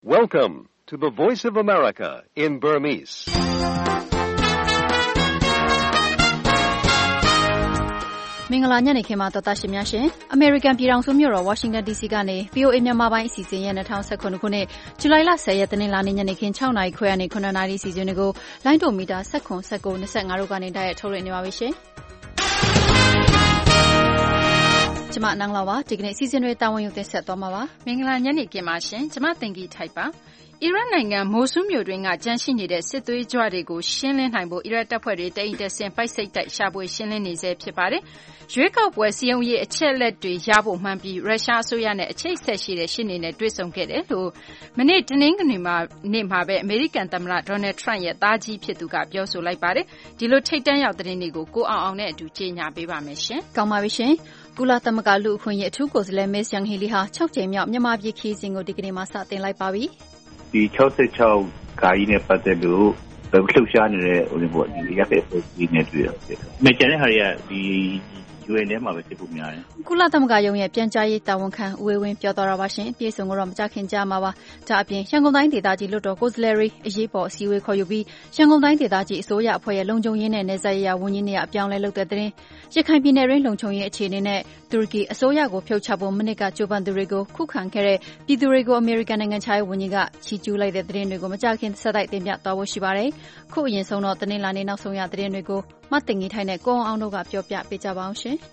Welcome to the Voice of America in Burmese. ။မင်္ဂလာညနေခင်းပါတော်သားရှင်များရှင်။ American ပြည်ထောင်စုမြို့တော် Washington DC ကနေ VOA မြန်မာပိုင်းအစီအစဉ်ရဲ့2019ခုနှစ်ဇူလိုင်လ10ရက်တနင်္လာနေ့ညနေခင်း6နာရီခွဲကနေ9နာရီစီစဉ်တွေကိုလိုင်းတိုမီတာ19 19 25တို့ကနေတိုက်ရိုက်ထုတ်လွှင့်နေပါပြီရှင်။ကျမနန်းလာပါဒီကနေ့စီစဉ်တွေတာဝန်ယူတင်ဆက်သွားမှာပါ။မင်္ဂလာညနေခင်းပါရှင်။ကျမသင်္ကီထိုက်ပါ။အီရတ်နိုင်ငံမိုဆူးမြို့တွင်းကကြမ်းရှိနေတဲ့စစ်သွေးကြွတွေကိုရှင်းလင်းနိုင်ဖို့အီရတ်တပ်ဖွဲ့တွေတအိမ်တက်ဆင်ပိုက်စိတ်တိုက်ရှာဖွေရှင်းလင်းနေဆဲဖြစ်ပါတယ်။ရွေးကောက်ပွဲစည်းရုံးရေးအချက်လက်တွေရဖို့မှန်းပြီးရုရှားအစိုးရနဲ့အချိတ်ဆက်ရှိတဲ့ရှင်းနေနဲ့တွေ့ဆုံခဲ့တယ်လို့မနေ့တနင်္ဂနွေနေ့မှာပဲအမေရိကန်သမ္မတဒေါ်နယ်ထရန့်ရဲ့သားကြီးဖြစ်သူကပြောဆိုလိုက်ပါတယ်။ဒီလိုထိတ်တန့်ရောက်တဲ့နေ့ကိုကိုအောင်နဲ့အတူကြေညာပေးပါမယ်ရှင်။ကောင်းပါပြီရှင်။ကုလသမဂ္ဂလူ့အခွင့်အရေးအထူးကိုယ်စားလှယ်မစ္စယန်ဟီလီဟာ6ကြိမ်မြောက်မြန်မာပြည်ခရီးစဉ်ကိုဒီကနေ့မှစတင်လိုက်ပါပြီ။ဒီ66ခါကြီးနဲ့ပတ်သက်လို့လှုပ်ရှားနေတဲ့ဒီရက်တဲ့ပုံစံနဲ့တွေ့ရတယ်။မကျန်တဲ့ဟာတွေကဒီ UN ထဲမှာပဲဖြစ်ဖို့များတယ်။ကုလသမဂ္ဂရုံးရဲ့ပြန်ကြားရေးတာဝန်ခံဦးဝေဝင်းပြောသွားတာပါရှင်။ပြည်စုံကတော့မကြခင်ကြားမှာပါ။ဒါအပြင်ရန်ကုန်တိုင်းဒေသကြီးလွှတ်တော်ကိုယ်စားလှယ်တွေအရေးပေါ်အစည်းအဝေးခေါ်ယူပြီးရန်ကုန်တိုင်းဒေသကြီးအစိုးရအဖွဲ့ရဲ့လုံခြုံရေးနဲ့နယ်စပ်ရေးရာဝန်ကြီးနေရာအပြောင်းလဲလုပ်တဲ့တဲ့ရခိုင်ပြည်နယ်တွင်းလုံခြုံရေးအခြေအနေနဲ့တူရကီအစိုးရကိုဖြုတ်ချဖို့မိနစ်ကကြိုးပမ်းသူတွေကိုခုခံခဲ့တဲ့ပြည်သူတွေကိုအမေရိကန်နိုင်ငံခြားရေးဝန်ကြီးကချီးကျူးလိုက်တဲ့တဲ့တွေကိုမကြခင်ဆက်တိုက်တင်ပြသွားဖို့ရှိပါတယ်။ခုအရင်ဆုံးတော့တနင်္လာနေ့နောက်ဆုံးရတဲ့တွေကိုမတ်တင်ကြီးထိုင်နဲ့ကိုအောင်တို့ကပြောပြပေးကြပါအောင်ရှင်။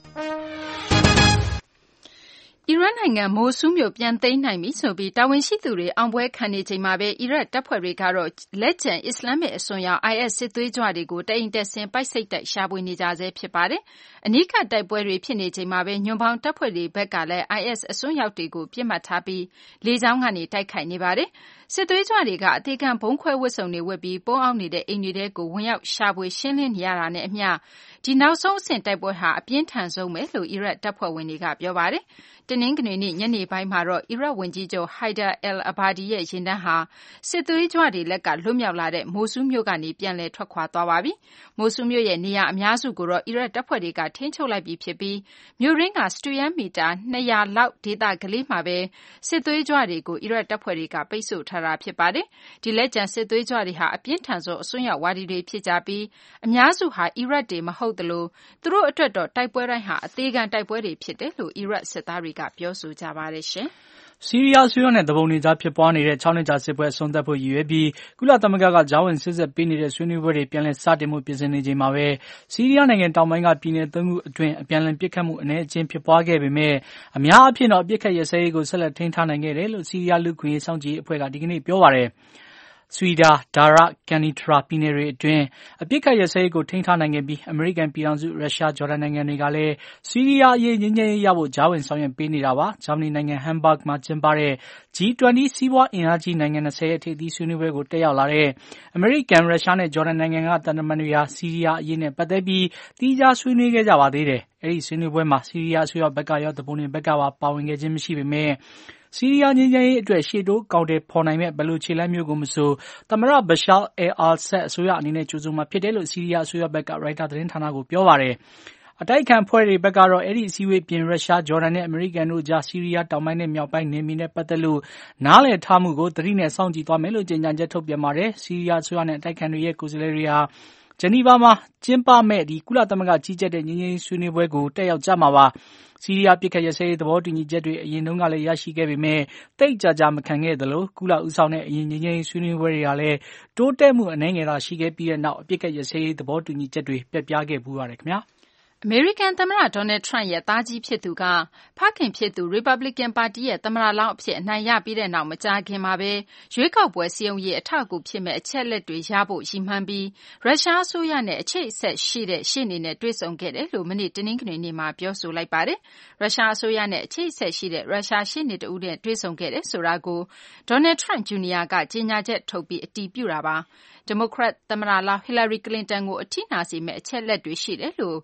အီရတ်နိုင်ငံမိုဆူးမြို့ပြန်သိမ်းနိုင်ပြီဆိုပြီးတာဝန်ရှိသူတွေအောင်ပွဲခံနေချိန်မှာပဲအီရတ်တပ်ဖွဲ့တွေကတော့လက်ကျန်အစ္စလာမစ်အစွန်းရောက် IS စစ်သွေးကြွတွေကိုတအိမ်တက်ဆင်ပိုက်စိတ်တိုက်ရှာဖွေနေကြဆဲဖြစ်ပါတယ်။အနီးကတိုက်ပွဲတွေဖြစ်နေချိန်မှာပဲညွန့်ပေါင်းတပ်ဖွဲ့တွေဘက်ကလည်း IS အစွန်းရောက်တွေကိုပြစ်မှတ်ထားပြီးလေကြောင်းကနေတိုက်ခိုက်နေပါတယ်။စစ်သွေးကြွတွေကအသေးခံဘုံခွဲဝတ်စုံတွေဝတ်ပြီးပုန်းအောင်နေတဲ့အိမ်တွေထဲကိုဝင်ရောက်ရှာဖွေရှင်းလင်းနေရတာနဲ့အမျှဒီနောက်ဆုံးအဆင့်တိုက်ပွဲဟာအပြင်းထန်ဆုံးပဲလို့အီရတ်တပ်ဖွဲ့ဝင်တွေကပြောပါတယ်။တနင်္ဂနွေနေ့ညနေပိုင်းမှာတော့အီရတ်ဝန်ကြီးချုပ် Haider al-Abadi ရဲ့ယာဉ်တန်းဟာစစ်သွေးကြွတွေလက်ကလွတ်မြောက်လာတဲ့မိုဆူးမြို့ကနေပြန်လည်ထွက်ခွာသွားပါပြီ။မိုဆူးမြို့ရဲ့နေရာအများစုကိုတော့အီရတ်တပ်ဖွဲ့တွေကထိန်းချုပ်လိုက်ပြီဖြစ်ပြီးမြို့ရင်းကစတူယန်မီတာ200လောက်ဒေသကလေးမှာပဲစစ်သွေးကြွတွေကိုအီရတ်တပ်ဖွဲ့တွေကပိတ်ဆို့ထားတာဖြစ်ပါတယ်။ဒီလက်ကျန်စစ်သွေးကြွတွေဟာအပြင်းထန်ဆုံးအစွန်းရောက်ဝါဒီတွေဖြစ်ကြပြီးအများစုဟာအီရတ်တွေမဟုတ်သလိုသူတို့အတွက်တော့တိုက်ပွဲတိုင်းဟာအသေးခံတိုက်ပွဲတွေဖြစ်တယ်လို့အီရတ်စစ်သားတွေကပြောဆိုကြပါတယ်ရှင်။ဆီးရီးယားဆွေးနွေးတဲ့သဘုံတွေကြားဖြစ်ပွားနေတဲ့6နှစ်ကြာစစ်ပွဲအဆုံးသတ်ဖို့ရည်ရွယ်ပြီးကုလသမဂ္ဂကကြားဝင်စစ်ဆေးပေးနေတဲ့ဆွေးနွေးပွဲတွေပြန်လည်စတင်မှုပြင်ဆင်နေချိန်မှာပဲဆီးရီးယားနိုင်ငံတောင်ပိုင်းကပြည်နယ်3ခုအတွင်းအပြန်အလှန်ပစ်ခတ်မှုအနည်းအကျဉ်းဖြစ်ပွားခဲ့ပေမဲ့အများအပြားတော့အပစ်ခတ်ရပ်စဲရေးကိုဆက်လက်ထိန်းထားနိုင်ခဲ့တယ်လို့ဆီးရီးယားလူ့ခွင့်ရေးစောင့်ကြည့်ရေးအဖွဲ့ကဒီကနေ့ပြောပါတယ်။ဆွီဒါဒါရကန်နီထရာပြည်နယ်တွေအတွင်းအပစ်အခတ်ရပ်စဲရေးကိုထိန်းထားနိုင်ခဲ့ပြီးအမေရိကန်ပြည်ထောင်စုရုရှားဂျော်ဒန်နိုင်ငံတွေကလည်းဆီးရီးယားအရေးငြိမ်းချမ်းရေးရဖို့ကြားဝင်ဆောင်ရွက်ပေးနေတာပါဂျာမနီနိုင်ငံဟမ်ဘာ့ဂ်မှာကျင်းပတဲ့ G20 စီးပွားအင်အားကြီးနိုင်ငံ20ရဲ့ထိပ်သီးဆွေးနွေးပွဲကိုတက်ရောက်လာတဲ့အမေရိကန်ရုရှားနဲ့ဂျော်ဒန်နိုင်ငံကသံတမန်တွေဟာဆီးရီးယားအရေးနဲ့ပတ်သက်ပြီးသီးခြားဆွေးနွေးခဲ့ကြပါသေးတယ်အဲဒီဆွေးနွေးပွဲမှာဆီးရီးယားအစိုးရဘက်ကရောသဘုံတွေဘက်ကပါဝင်ခဲ့ခြင်းမရှိပေမဲ့ဆီးရီးယားငြိမ်းချမ်းရေးအတွက်ရှေ့တိုးကောင်တယ်ဖော်နိုင်မဲ့ဘယ်လိုခြေလှမ်းမျိုးကိုမဆိုသမ္မတဘရှားအယ်ဆတ်အစိုးရအနေနဲ့ကြိုးစားမှာဖြစ်တယ်လို့ဆီးရီးယားအစိုးရဘက်ကရိုက်တာသတင်းဌာနကိုပြောပါတယ်။အတိုက်ခံဖွဲ့တွေဘက်ကတော့အဲ့ဒီအစည်းအဝေးပြင်ရုရှားဂျော်ဒန်နဲ့အမေရိကန်တို့ကြားဆီးရီးယားတောင်ပိုင်းနဲ့မြောက်ပိုင်းနယ်မြေနဲ့ပတ်သက်လို့နားလည်ထားမှုကိုသတိနဲ့စောင့်ကြည့်သွားမယ်လို့ကြေညာချက်ထုတ်ပြန်ပါတယ်။ဆီးရီးယားအစိုးရနဲ့အတိုက်ခံတွေရဲ့ကိုယ်စားလှယ်တွေဟာဂျနီဗာမှာကျင်းပမဲ့ဒီကုလသမဂ္ဂကြီးကြပ်တဲ့ငြိမ်းချမ်းရေးဆွေးနွေးပွဲကိုတက်ရောက်ကြမှာပါ။ဆီးရီးယားပြစ်ခတ်ရစရေးသဘောတူညီချက်တွေအရင်တုန်းကလည်းရရှိခဲ့ပေမဲ့တိတ်ကြမခံခဲ့သလိုကုလဦးဆောင်တဲ့အရင်ငြိမ်းချမ်းရေးဆွေးနွေးပွဲတွေကလည်းတိုးတက်မှုအနည်းငယ်သာရှိခဲ့ပြီးတဲ့နောက်အပြစ်ခတ်ရစရေးသဘောတူညီချက်တွေပျက်ပြားခဲ့ပူပါတယ်ခင်ဗျာ။အမေရိကန်သမ္မတဒေါ်နယ်ထရန့်ရဲ့သားကြီးဖြစ်သူကဖခင်ဖြစ်သူရီပတ်ဘလစ်ကန်ပါတီရဲ့သမ္မတလောင်းအဖြစ်အနိုင်ရပြီးတဲ့နောက်မကြာခင်မှာပဲရွေးကောက်ပွဲစည်းရုံးရေးအထောက်အကူဖြစ်မဲ့အချက်လက်တွေရဖို့ရည်မှန်းပြီးရုရှားအစိုးရနဲ့အချိတ်အဆက်ရှိတဲ့ရှေ့နေနဲ့တွေ့ဆုံခဲ့တယ်လို့မနေ့တနင်္ဂနွေနေ့မှာပြောဆိုလိုက်ပါတယ်။ရုရှားအစိုးရနဲ့အချိတ်အဆက်ရှိတဲ့ရုရှားရှေ့နေတဦးနဲ့တွေ့ဆုံခဲ့တယ်ဆိုတာကိုဒေါ်နယ်ထရန့်ဂျူနီယာကကြေညာချက်ထုတ်ပြီးအတည်ပြုတာပါ။ဒီမိုကရက်သမ္မတလောင်းဟီလာရီကလင်တန်ကိုအထိနာစေမဲ့အချက်လက်တွေရှိတယ်လို့အဲ့ဒီ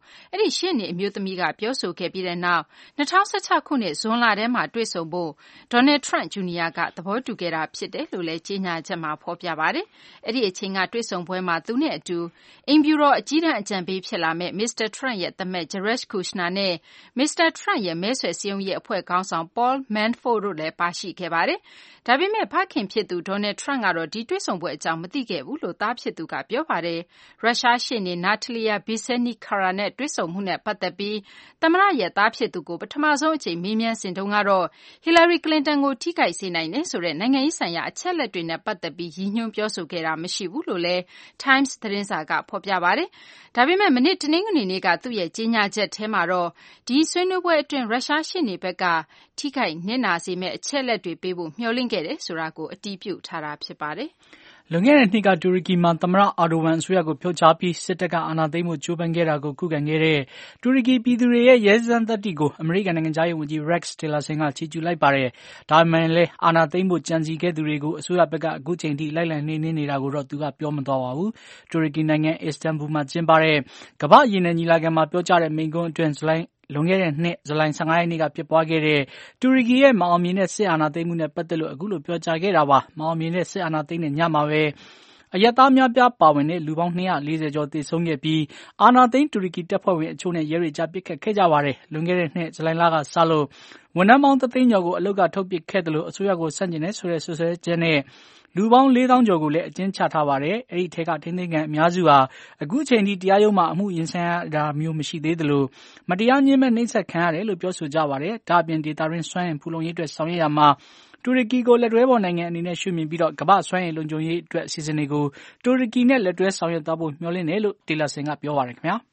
ရှေ့နေအမျိုးသမီးကပြောဆိုခဲ့ပြီးတဲ့နောက်2016ခုနှစ်ဇွန်လထဲမှာတွေ့ဆုံဖို့ဒေါ်နယ်ထရန့်ဂျူနီယာကသဘောတူခဲ့တာဖြစ်တယ်လို့လည်းကြေညာချက်မှာဖော်ပြပါတယ်။အဲ့ဒီအချိန်ကတွေ့ဆုံပွဲမှာသူနဲ့အတူအိမ်ဖြူတော်အကြီးတန်းအကြံပေးဖြစ်လာမဲ့မစ္စတာထရန့်ရဲ့သမက် Jared Kushner နဲ့မစ္စတာထရန့်ရဲ့မဲဆွယ်စည်းရုံးရေးအဖွဲ့ခေါင်းဆောင် Paul Manafort တို့လည်းပါရှိခဲ့ပါတယ်။ဒါပေမဲ့ဖခင်ဖြစ်သူဒေါ်နယ်ထရန့်ကတော့ဒီတွေ့ဆုံပွဲအကြောင်းမသိခဲ့ဘူးလို့သားဖြစ်သူကပြောပါတယ်။ရုရှားရှေ့နေ Natalia Veselnitskaya နဲ့တွေ့ဆုံမှုနဲ့ပတ်သက်ပြီးသမ္မတရဲ့သားဖြစ်သူကိုပထမဆုံးအချိန်မေးမြန်းစဉ်တုန်းကတော့ Hillary Clinton ကိုထိခိုက်စေနိုင်တယ်ဆိုတဲ့နိုင်ငံရေးဆိုင်ရာအချက်လက်တွေနဲ့ပတ်သက်ပြီးရည်ညွှန်းပြောဆိုခဲ့တာမရှိဘူးလို့လည်း Times သတင်းစာကဖော်ပြပါတယ်။ဒါပေမဲ့မနေ့တနင်္ဂနွေနေ့ကသူ့ရဲ့ကြေညာချက်ထဲမှာတော့ဒီဆွေးနွေးပွဲအတွင်းရုရှားရှေ့နေဘက်ကထိခိုက်နစ်နာစေမဲ့အချက်လက်တွေပေးဖို့မျှော်လင့်ခဲ့တယ်ဆိုတာကိုအတည်ပြုထားတာဖြစ်ပါတယ်။လွန်ခဲ့တဲ့နှစ်ကတူရကီမှာသမ္မတအာဒိုဝမ်အစိုးရကိုဖြုတ်ချပြီးစစ်တပ်ကအာဏာသိမ်းမှုကြိုးပမ်းခဲ့တာကိုခုခံခဲ့တဲ့တူရကီပြည်သူတွေရဲ့ရဲစွမ်းသတ္တိကိုအမေရိကန်နိုင်ငံသားရေးဝန်ကြီး Rex Tillerson ကချီးကျူးလိုက်ပါတယ်။ဒါပေမဲ့လည်းအာဏာသိမ်းဖို့ကြံစည်ခဲ့သူတွေကိုအစိုးရဘက်ကအခုချိန်ထိလိုက်လံနှိမ်နင်းနေတာကိုတော့သူကပြောမသွားပါဘူး။တူရကီနိုင်ငံအစ္စတန်ဘူလ်မှာကျင်းပတဲ့ကမ္ဘာ့ရေနံညီလာခံမှာပြောကြားတဲ့မိန့်ခွန်းအတွင်းလွန်ခဲ့တဲ့နှစ်ဇူလိုင်15ရက်နေ့ကဖြစ်ပွားခဲ့တဲ့တူရကီရဲ့မအောင်မြင်တဲ့စစ်အာဏာသိမ်းမှုနဲ့ပတ်သက်လို့အခုလိုပြောကြားခဲ့တာပါ။မအောင်မြင်တဲ့စစ်အာဏာသိမ်းတဲ့ညမှာပဲအရပ်သားများပြားပါဝင်တဲ့လူပေါင်း240ကျော်သေဆုံးခဲ့ပြီးအာဏာသိမ်းတူရကီတပ်ဖွဲ့ဝင်အချို့နဲ့ရဲတွေကြားပစ်ခတ်ခဲ့ကြပါတယ်။လွန်ခဲ့တဲ့နှစ်ဇူလိုင်လကစလို့ဝန်ထမ်းပေါင်း3သိန်းကျော်ကိုအလုပ်ကထုတ်ပစ်ခဲ့တယ်လို့အစိုးရကိုဆန့်ကျင်တဲ့ဆိုတဲ့ဆွဆွဲချက်နဲ့လူပေါင်း4000ကျော်ကိုလည်းအကျဉ်းချထားပါတယ်။အဲ့ဒီထဲကထိန်းသိမ်းခံအများစုဟာအခုချိန်ထိတရားရုံးမှာအမှုရင်ဆိုင်ရတာမျိုးမရှိသေးသလိုမတရားညှဉ်းပန်းနှိပ်စက်ခံရတယ်လို့ပြောဆိုကြပါတယ်။ဒါအပြင်ဒေတာရင်းစွမ်းအင်ဖူလုံရေးအတွက်ဆောင်ရွက်ရမှာတူရကီကိုလက်တွဲပေါ်နိုင်ငံအနေနဲ့ရှုမြင်ပြီးတော့ကမ္ဘာ့စွမ်းအင်လုံခြုံရေးအတွက်အစီအစဉ်တွေကိုတူရကီနဲ့လက်တွဲဆောင်ရွက်သွားဖို့မျှော်လင့်တယ်လို့တီလာဆင်ကပြောပါတယ်ခင်ဗျာ။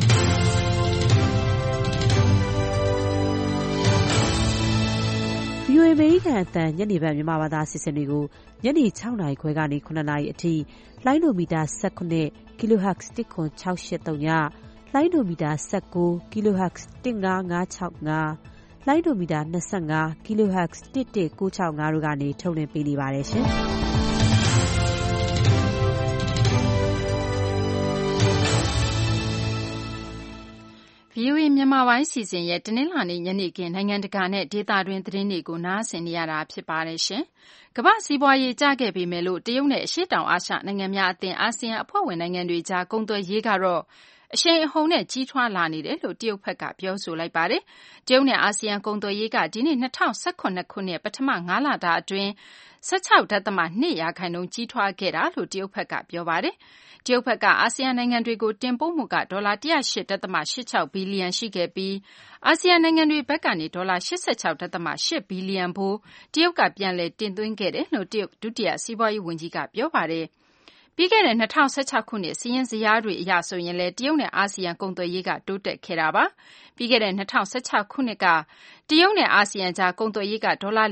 VOA အမေရိကန်အသံညနေပိုင်းမြန်မာဘာသာအစီအစဉ်တွေကိုညနေ6နာရီခွဲကနေ9နာရီအထိလိုင်းဒိုမီတာ19 kHz 10683ညလိုင်းဒိုမီတာ19 kHz 15565လိုင်းဒိုမီတာ25 kHz 11965တို့ကနေထုတ်လွှင့်ပေးနေပါတယ်ရှင်။ VOA မြန်မာပိုင်းစီစဉ်ရဲ့တနင်္လာနေ့ညနေခင်းနိုင်ငံတကာနဲ့ဒေသတွင်းသတင်းတွေကိုနားဆင်နေရတာဖြစ်ပါတယ်ရှင်။ကမ္ဘာ့စီးပွားရေးကျခဲ့ပေမဲ့လို့တရုတ်နဲ့အရှေ့တောင်အာရှနိုင်ငံများအသင်းအာဆီယံအဖွဲ့ဝင်နိုင်ငံတွေကြားကုန်သွယ်ရေးကတော့အရှိန်အဟုန်နဲ့ကြီးထွားလာနေတယ်လို့တရုတ်ဘက်ကပြောဆိုလိုက်ပါတယ်။တရုတ်နဲ့အာဆီယံကုန်သွယ်ရေးကဒီနှစ်2018ခုနှစ်ပထမ9လတာအတွင်း 16.2% ကြီးထွားခဲ့တာလို့တရုတ်ဘက်ကပြောပါတယ်။တရုတ်ဘက်ကအာဆီယံနိုင်ငံတွေကိုတင်ပို့မှုကဒေါ်လာ 108.86 ဘီလီယံရှိခဲ့ပြီးအာဆီယံနိုင်ငံတွေဘက်ကနေဒေါ်လာ 86.8 ဘီလီယံဖိုးတရုတ်ကပြန်လည်တင်သွင်းခဲ့တယ်လို့တရုတ်ဒုတိယစီးပွားရေးဝန်ကြီးကပြောပါတယ်။ပြီးခဲ့တဲ့2016ခုနှစ်စီးရင်စရာတွေအရဆိုရင်လည်းတရုတ်နဲ့အာဆီယံကုန်သွယ်ရေးကတိုးတက်ခဲ့တာပါ။ပြီးခဲ့တဲ့2016ခုနှစ်ကတရုတ်နဲ့အာဆီယံကြားကုန်သွယ်ရေးကဒေါ်လာ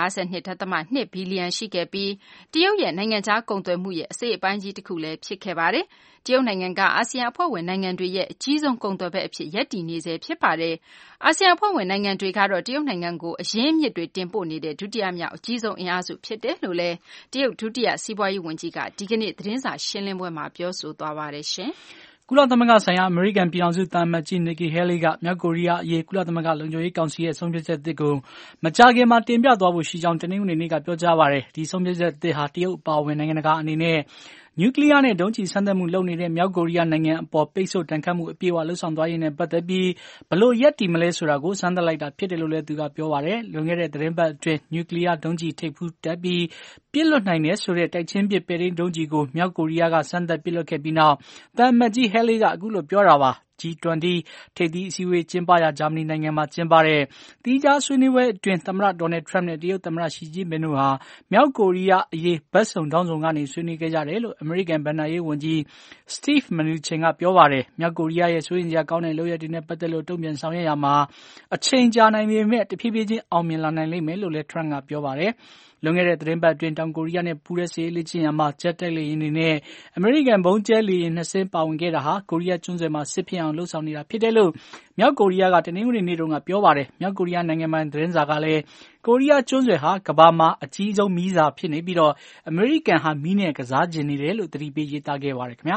452.2 ဘီလီယံရှိခဲ့ပြီးတရုတ်ရဲ့နိုင်ငံခြားကုန်သွယ်မှုရဲ့အစိတ်အပိုင်းကြီးတစ်ခုလည်းဖြစ်ခဲ့ပါတယ်။တရုတ်နိုင်ငံကအာဆီယံအဖွဲ့ဝင်နိုင်ငံတွေရဲ့အကြီးဆုံးကုန်သွယ်ဘက်အဖြစ်ရပ်တည်နေစေဖြစ်ပါတယ်။အာဆီယံအဖွဲ့ဝင်နိုင်ငံတွေကတော့တရုတ်နိုင်ငံကိုအရင်းအမြစ်တွေတင်ပို့နေတဲ့ဒုတိယမြောက်အကြီးဆုံးအင်အားစုဖြစ်တယ်လို့လည်းတရုတ်ဒုတိယစီးပွားရေးဝန်ကြီးကဒီကနေ့သတင်းစာရှင်းလင်းပွဲမှာပြောဆိုသွားပါတယ်ရှင်။ကုလသမဂ္ဂဆိုင်ရာအမေရိကန်ပြည်ထောင်စုသံအမတ်ကြီး Nikki Haley ကမြောက်ကိုရီးယားအရေးကုလသမဂ္ဂလုံခြုံရေးကောင်စီရဲ့ဆုံးဖြတ်ချက်သစ်ကိုမကြာခင်မှာတင်ပြသွားဖို့ရှိကြောင်းတနင်္ဂနွေနေ့ကပြောကြားပါတယ်။ဒီဆုံးဖြတ်ချက်သစ်ဟာတရုတ်အပါအဝင်နိုင်ငံတကာအနေနဲ့နျူကလ িয়ার နဲ့ဒုံးကျည်စမ်းသပ်မှုလုပ်နေတဲ့မြောက်ကိုရီးယားနိုင်ငံအပေါ်ပိတ်ဆို့တန်ခတ်မှုအပြည့်အဝလှုပ်ဆောင်သွားရေးနဲ့ပတ်သက်ပြီးဘလို့ရပ်တည်မလဲဆိုတာကိုစမ်းသပ်လိုက်တာဖြစ်တယ်လို့လည်းသူကပြောပါတယ်။လွန်ခဲ့တဲ့သတင်းပတ်အတွင်းနျူကလ িয়ার ဒုံးကျည်ထိပ်ဖူးတက်ပြီးပစ်လွှတ်နိုင်တယ်ဆိုတဲ့တိုက်ချင်းပစ်ပဲ့ထိန်းဒုံးကျည်ကိုမြောက်ကိုရီးယားကစမ်းသပ်ပစ်လွှတ်ခဲ့ပြီးနောက်သံအမတ်ကြီး Haley ကအခုလိုပြောတာပါ။ G20 ထိပ်သီးအစည်းအဝေးကျင်းပရာဂျာမနီနိုင်ငံမှာကျင်းပတဲ့သီးခြားဆွေးနွေးပွဲအတွင်းသမ္မတဒေါ်နယ်ထရမ့်နဲ့တရုတ်သမ္မတရှီကျင်းပင်တို့ဟာမြောက်ကိုရီးယားအရေးဘက်စုံထောင့်စုံကနေဆွေးနွေးခဲ့ကြတယ်လို့အမေရိကန်ဘဏ္ဍာရေးဝန်ကြီး Steve Mnuchin ကပြောပါတယ်။မြောက်ကိုရီးယားရဲ့စိုးရိမ်စရာကောင်းတဲ့လုပ်ရပ်တွေနဲ့ပတ်သက်လို့တုံ့ပြန်ဆောင်ရွက်ရမှာအချိန်ကြာနိုင်ပေမဲ့တဖြည်းဖြည်းချင်းအောင်မြင်လာနိုင်လိမ့်မယ်လို့လည်းထရမ့်ကပြောပါတယ်။လွန်ခဲ့တဲ့သတင်းပတ်အတွင်းတောင်ကိုရီးယားနဲ့ပူးရဲစစ်ရေးလေ့ကျင့်ရာမှာဂျက်တိုက်လေယာဉ်တွေနဲ့အမေရိကန်ဘုံကျဲလေယာဉ်2စင်းပါဝင်ခဲ့တာဟာကိုရီးယားကျွန်းဆွယ်မှာစစ်ဖြစ်အောင်လှုံ့ဆော်နေတာဖြစ်တယ်လို့မြောက်ကိုရီးယားကတနင်္ဂနွေနေ့တုန်းကပြောပါတယ်။မြောက်ကိုရီးယားနိုင်ငံပိုင်သတင်းစာကလည်းကိုရီးယားကျွန်းဆွယ်ဟာကမ္ဘာမှာအကြီးဆုံးမီးစာဖြစ်နေပြီးတော့အမေရိကန်ဟာမီးနဲ့ကစားကျင်နေတယ်လို့သတိပေးရေးသားခဲ့ပါတယ်ခင်ဗျာ။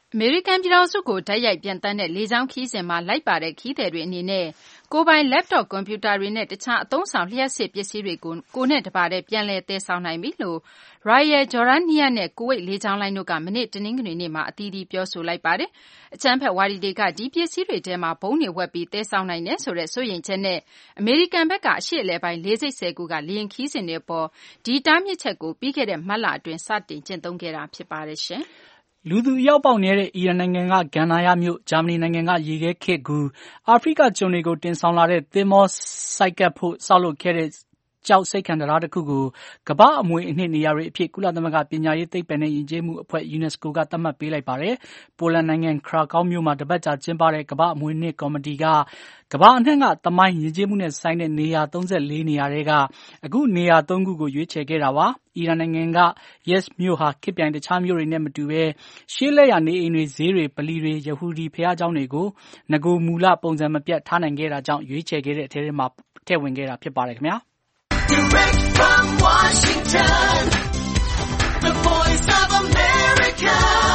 အမေရိကန်ပြည်ထောင်စုကိုတိုက်ရိုက်ပြန်တမ်းတဲ့လေကြောင်းခီးစဉ်မှာလိုက်ပါတဲ့ခီးသည်တွေအနေနဲ့ကိုယ်ပိုင် laptop ကွန်ပျူတာတွေနဲ့တခြားအသုံးဆောင်လျှပ်စစ်ပစ္စည်းတွေကိုကိုယ်နဲ့တပါတည်းပြန်လည်သယ်ဆောင်နိုင်ပြီလို့ Royal Jordania နဲ့ Kuwait လေကြောင်းလိုင်းတို့ကမနေ့တနင်္ဂနွေနေ့မှာအသီးသီးပြောဆိုလိုက်ပါတယ်။အကြမ်းဖက်ဝါဒီတွေကဒီပစ္စည်းတွေထဲမှာဘုံတွေဝက်ပြီးသယ်ဆောင်နိုင်တယ်ဆိုတဲ့စိုးရိမ်ချက်နဲ့အမေရိကန်ဘက်ကအရှေ့အလယ်ပိုင်းလေဆိပ်10ခုကလေယာဉ်ခီးစဉ်တွေပေါ်ဒီတားမြစ်ချက်ကိုပြီးခဲ့တဲ့မတ်လအတွင်းစတင်ကျင့်သုံးခဲ့တာဖြစ်ပါတယ်ရှင်။လူသူအရောက်ပေါက်နေတဲ့အီရန်နိုင်ငံကဂန္နာယမြို့ဂျာမနီနိုင်ငံကရေခဲခေတ်ကူအာဖရိကကျွန်းတွေကိုတင်ဆောင်လာတဲ့သင်္ဘောဆိုက်ကပ်ဖို့ဆောက်လုပ်ခဲ့တဲ့ကျောက်စိတ်ခံတရားတစ်ခုကိုကမ္ဘာအမွေအနှစ်နေရာတွေအဖြစ်ကုလသမဂ္ဂပညာရေးသိပ္ပံနဲ့ယဉ်ကျေးမှုအဖွဲ့ UNESCO ကသတ်မှတ်ပေးလိုက်ပါတယ်။ပိုလန်နိုင်ငံခရာကောင်းမြို့မှာတပတ်ကြာကျင်းပတဲ့ကမ္ဘာအမွေအနှစ်ကော်မတီကကမ္ဘာအနှံ့ကသမိုင်းယဉ်ကျေးမှုနဲ့ဆိုင်တဲ့နေရာ34နေရာတွေကအခုနေရာ3ခုကိုရွေးချယ်ခဲ့တာပါ။အီရန်နိုင်ငံက Yes မြို့ဟာခေတ်ပြိုင်တခြားမြို့တွေနဲ့မတူဘဲရှေးလက်ရနေအိမ်တွေဈေးတွေပလီတွေယဟူဒီဘုရားကျောင်းတွေကိုငကိုမူလပုံစံမပြတ်ထားနိုင်ခဲ့တာကြောင့်ရွေးချယ်ခဲ့တဲ့အထဲမှာထည့်ဝင်ခဲ့တာဖြစ်ပါတယ်ခင်ဗျာ။ Direct from Washington, the voice of America,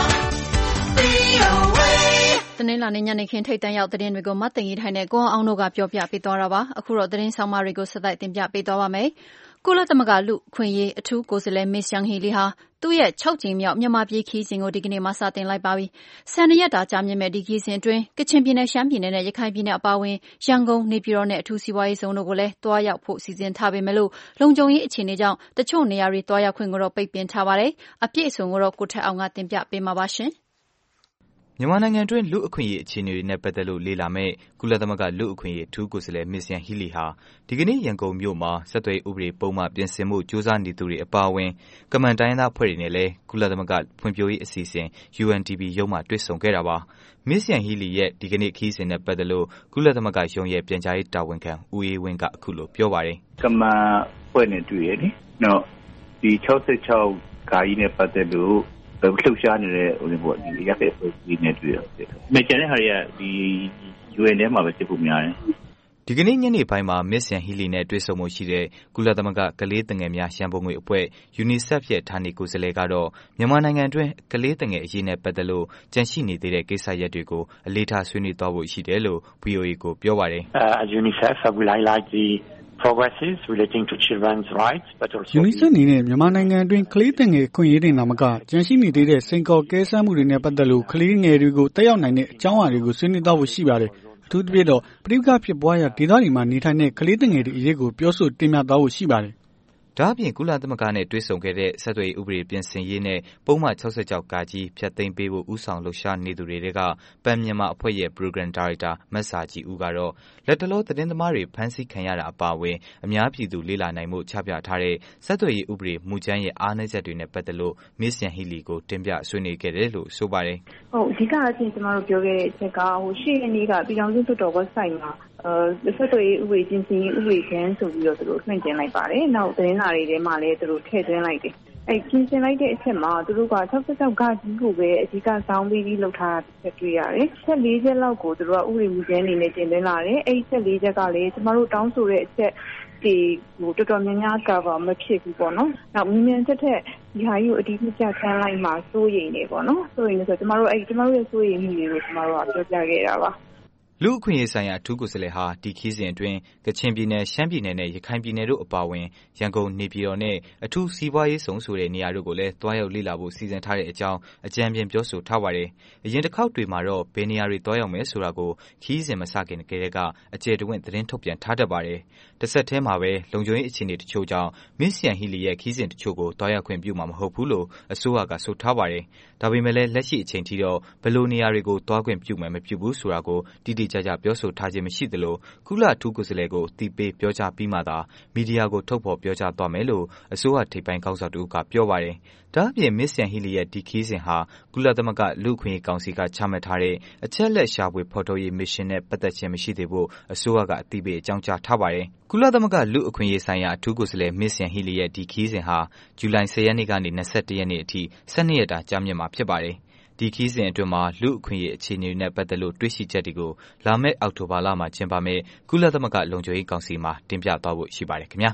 VOA. တနင်္လာနေ့ညနေခင်းထိပ်တန်းရောက်သတင်းတွေကိုမတ်သိင်ကြီးထိုင်နဲ့ကိုအောင်တို့ကပြောပြပေးသွားတာပါ။အခုတော့သတင်းဆောင်မတွေကိုဆက်တိုက်တင်ပြပေးသွားပါမယ်။ကုလသမဂ္ဂလူ့အခွင့်အရေးအထူးကိုယ်စားလှယ်မစ္စယန်ဟီလီဟာသူ့ရဲ့6ကြိမ်မြောက်မြန်မာပြည်ခီးစဉ်ကိုဒီကနေ့မှစတင်လိုက်ပါပြီ။12ရက်တာကြာမြင့်မဲ့ဒီခီးစဉ်အတွင်းကချင်ပြည်နယ်ရှမ်းပြည်နယ်နဲ့ရခိုင်ပြည်နယ်အပါအဝင်ရန်ကုန်နေပြည်တော်နဲ့အထူးစီးပွားရေးဇုံတို့ကိုလည်းတွားရောက်ဖို့စီစဉ်ထားပေမဲ့လို့လုံခြုံရေးအခြေအနေကြောင့်တချို့နေရာတွေတွားရောက်ခွင့်ကိုတော့ပိတ်ပင်ထားပါတယ်။အပြည့်အစုံကိုတော့ကိုထက်အောင်ကတင်ပြပေးမှာပါရှင်။မြန်မာနိုင်ငံတွင်းလူ့အခွင့်အရေးအခြေအနေတွေနဲ့ပတ်သက်လို့လေ့လာမဲ့ကုလသမဂ္ဂလူ့အခွင့်အရေးအထူးကိုယ်စားလှယ်မစ္စယန်ဟီလီဟာဒီကနေ့ရန်ကုန်မြို့မှာဆက်သွယ်ဥပဒေပုံမှန်ပြင်ဆင်မှုစ조사နေသူတွေအပါအဝင်ကမန်တိုင်းသားဖွဲ့တွေနဲ့လည်းကုလသမဂ္ဂဖွံ့ဖြိုးရေးအစီအစဉ် UNDP ရုံးမှတွေ့ဆုံခဲ့တာပါ။မစ္စယန်ဟီလီရဲ့ဒီကနေ့ခီးစဉ်နဲ့ပတ်သက်လို့ကုလသမဂ္ဂရုံးရဲ့ပြန်ကြားရေးတာဝန်ခံဦးအေးဝင်းကအခုလိုပြောပါတယ်။ကမန်ဖွဲ့နဲ့တွေ့ရတယ်။နော်ဒီ66ဂါကြီးနဲ့ပတ်သက်လို့လှုပ်ရှားနေတဲ့ဒီရက်တဲ့အဖွဲ့အစည်းနဲ့တွေ့ရတယ်။မကျန်တဲ့ဟာတွေကဒီ UN ထဲမှာပဲဖြစ်ဖို့များတယ်။ဒီကနေ့ညနေပိုင်းမှာမစ္စယန်ဟီလီနဲ့တွေ့ဆုံမှုရှိတဲ့ကုလသမဂ္ဂကလေးသူငယ်များရန်ပုံငွေအဖွဲ့ UNICEF ရဲ့ဌာနေကိုယ်စားလှယ်ကတော့မြန်မာနိုင်ငံတွင်းကလေးသူငယ်အရေးနဲ့ပတ်သက်လို့ကြန့်ရှိနေသေးတဲ့ကိစ္စရပ်တွေကိုအလေးထားဆွေးနွေးသွားဖို့ရှိတယ်လို့ VOA ကိုပြောပါတယ်။ UNICEF will highlight the progresses relating to children's rights but also UNICEF အနေနဲ့မြန်မာနိုင်ငံအတွင်းကလေးသူငယ်အခွင့်အရေးတွေနာမကကြန့်ရှိနေသေးတဲ့စိန်ခေါ်ကဲဆန်းမှုတွေနဲ့ပတ်သက်လို့ကလေးငယ်တွေကိုတက်ရောက်နိုင်တဲ့အကြောင်းအရာတွေကိုဆွေးနွေးသွားဖို့ရှိပါတယ်။အထူးသဖြင့်တော့ပဋိပက္ခဖြစ်ပွားရာဒေသတွေမှာနေထိုင်တဲ့ကလေးသူငယ်တွေအရေးကိုပြောဆိုတင်ပြသွားဖို့ရှိပါတယ်။ဒါအပြင်ကုလသမဂ္ဂနဲ့တွေ့ဆုံခဲ့တဲ့ဆက်သွယ်ရေးဥပဒေပြင်ဆင်ရေးနဲ့ပုံမှန်66ကာကြီးဖြတ်သိမ်းပေးဖို့ဦးဆောင်လှုပ်ရှားနေသူတွေကပန်မြန်မာအဖွဲ့ရဲ့ Program Director မတ်စာကြီးဦးကတော့လက်တလောသတင်းသမားတွေဖမ်းဆီးခံရတာအပါအဝင်အများပြည်သူလေ့လာနိုင်မှုချပြထားတဲ့ဆက်သွယ်ရေးဥပဒေမူကြမ်းရဲ့အားနည်းချက်တွေနဲ့ပတ်သက်လို့မစ္စယန်ဟီလီကိုတင်ပြဆွေးနွေးခဲ့တယ်လို့ဆိုပါတယ်။ဟုတ်အဓိကအချင်းကျွန်တော်တို့ပြောခဲ့တဲ့အချက်ကရှေ့နေ့ကပြည်ထောင်စုလွှတ်တော် website မှာဆက်သွယ်ရေးဥပဒေပြင်ဆင်ရေးဥပဒေကျမ်းဆိုပြီးတော့သူတို့နှိမ့်တင်လိုက်ပါတယ်။နောက်သတင်းစာတွေထဲမှာလည်းသူတို့ထည့်သွင်းလိုက်တယ်။ပြင်ဆင်လိုက်တဲ့အချက်မှာသူတို့က66ကကြီးကိုပဲအဓိကစောင်းပြီးလုပ်ထားတာတွေ့ရတယ်။ချက်၄ချက်လောက်ကိုသူတို့ကဥပဒေမူကြမ်းအနေနဲ့တင်သွင်းလာတယ်။အဲ့ဒီချက်၄ချက်ကလည်းကျွန်တော်တို့တောင်းဆိုတဲ့အချက်ဒီတော်တော်များများ cover မဖြစ်ဘူးပေါ့နော်။နောက်မြင်ချက်ထက်ဒီဟာကြီးကိုအတိအကျဆန်းလိုက်မှစိုးရိမ်နေပေါ့နော်။စိုးရိမ်နေဆိုကျွန်တော်တို့ရဲ့စိုးရိမ်မှုတွေကိုကျွန်တော်တို့ကပြောပြခဲ့တာပါ။လူ့အခွင့်အရေးဆိုင်ရာအထူးကိုယ်စားလှယ်ဟာဒီခီးစဉ်အတွင်းကချင်ပြည်နယ်ရှမ်းပြည်နယ်နဲ့ရခိုင်ပြည်နယ်တို့အပါအဝင်ရန်ကုန်နေပြည်တော်နဲ့အထူးစီးပွားရေးဆောင်ဆိုတဲ့နေရာတို့ကိုလည်းတွားရောက်လေ့လာဖို့စီစဉ်ထားတဲ့အကြောင်းအကြံပြပြောဆိုထားပါတယ်။အရင်တစ်ခေါက်တွေမှာတော့ဘယ်နေရာတွေတွားရောက်မယ်ဆိုတာကိုခီးစဉ်မစခင်ကအကျယ်တဝင့်သတင်းထုတ်ပြန်ထားတတ်ပါတယ်။တစ်ဆက်တည်းမှာပဲလုံခြုံရေးအခြေအနေတချို့ကြောင့်မစ္စယန်ဟီလီရဲ့ခီးစဉ်တချို့ကိုတွားရောက်ခွင့်ပြုမှာမဟုတ်ဘူးလို့အစိုးရကဆိုထားပါတယ်။ဒါပေမဲ့လည်းလက်ရှိအချိန်ထိတော့ဘယ်လိုနေရာတွေကိုတွားခွင့်ပြုမယ်မပြုဘူးဆိုတာကိုတိတိကျကျပြောဆိုထားခြင်းမရှိသလိုကုလထူးကိုယ်စားလှယ်ကိုတီးပေးပြောကြားပြီးမှသာမီဒီယာကိုထုတ်ဖော်ပြောကြားသွားမယ်လို့အစိုးရထိပ်ပိုင်းခေါင်းဆောင်တို့ကပြောပါတယ်။ဒါအပြင်မစ္စယန်ဟီလီရဲ့ဒီခီးစဉ်ဟာကုလသမဂ္ဂလူ့အခွင့်အရေးကောင်စီကချမှတ်ထားတဲ့အချက်လက်ရှာဖွေဖော်ထုတ်ရေးမစ်ရှင်နဲ့ပတ်သက်ခြင်းမရှိသေးဖို့အစိုးရကအသိပေးအကြောင်းကြားထားပါတယ်။ကုလသမဂ္ဂလူ့အခွင့်အရေးဆိုင်ရာအထူးကိုယ်စားလှယ်မစ္စယန်ဟီလီရဲ့ဒီခီးစဉ်ဟာဇူလိုင်10ရက်နေ့ကနေ21ရက်နေ့အထိ12ရက်တာကြာမြင့်မှာဖြစ်ပါတယ်။ဒီခီးစဉ်အတွင်းမှာလူ့အခွင့်အရေးအခြေအနေတွေနဲ့ပတ်သက်လို့တွေ့ရှိချက်တွေကိုလာမယ့်အောက်တိုဘာလမှာကျင်းပမယ့်ကုလသမဂ္ဂလုံခြုံရေးကောင်စီမှာတင်ပြသွားဖို့ရှိပါတယ်ခင်ဗျာ။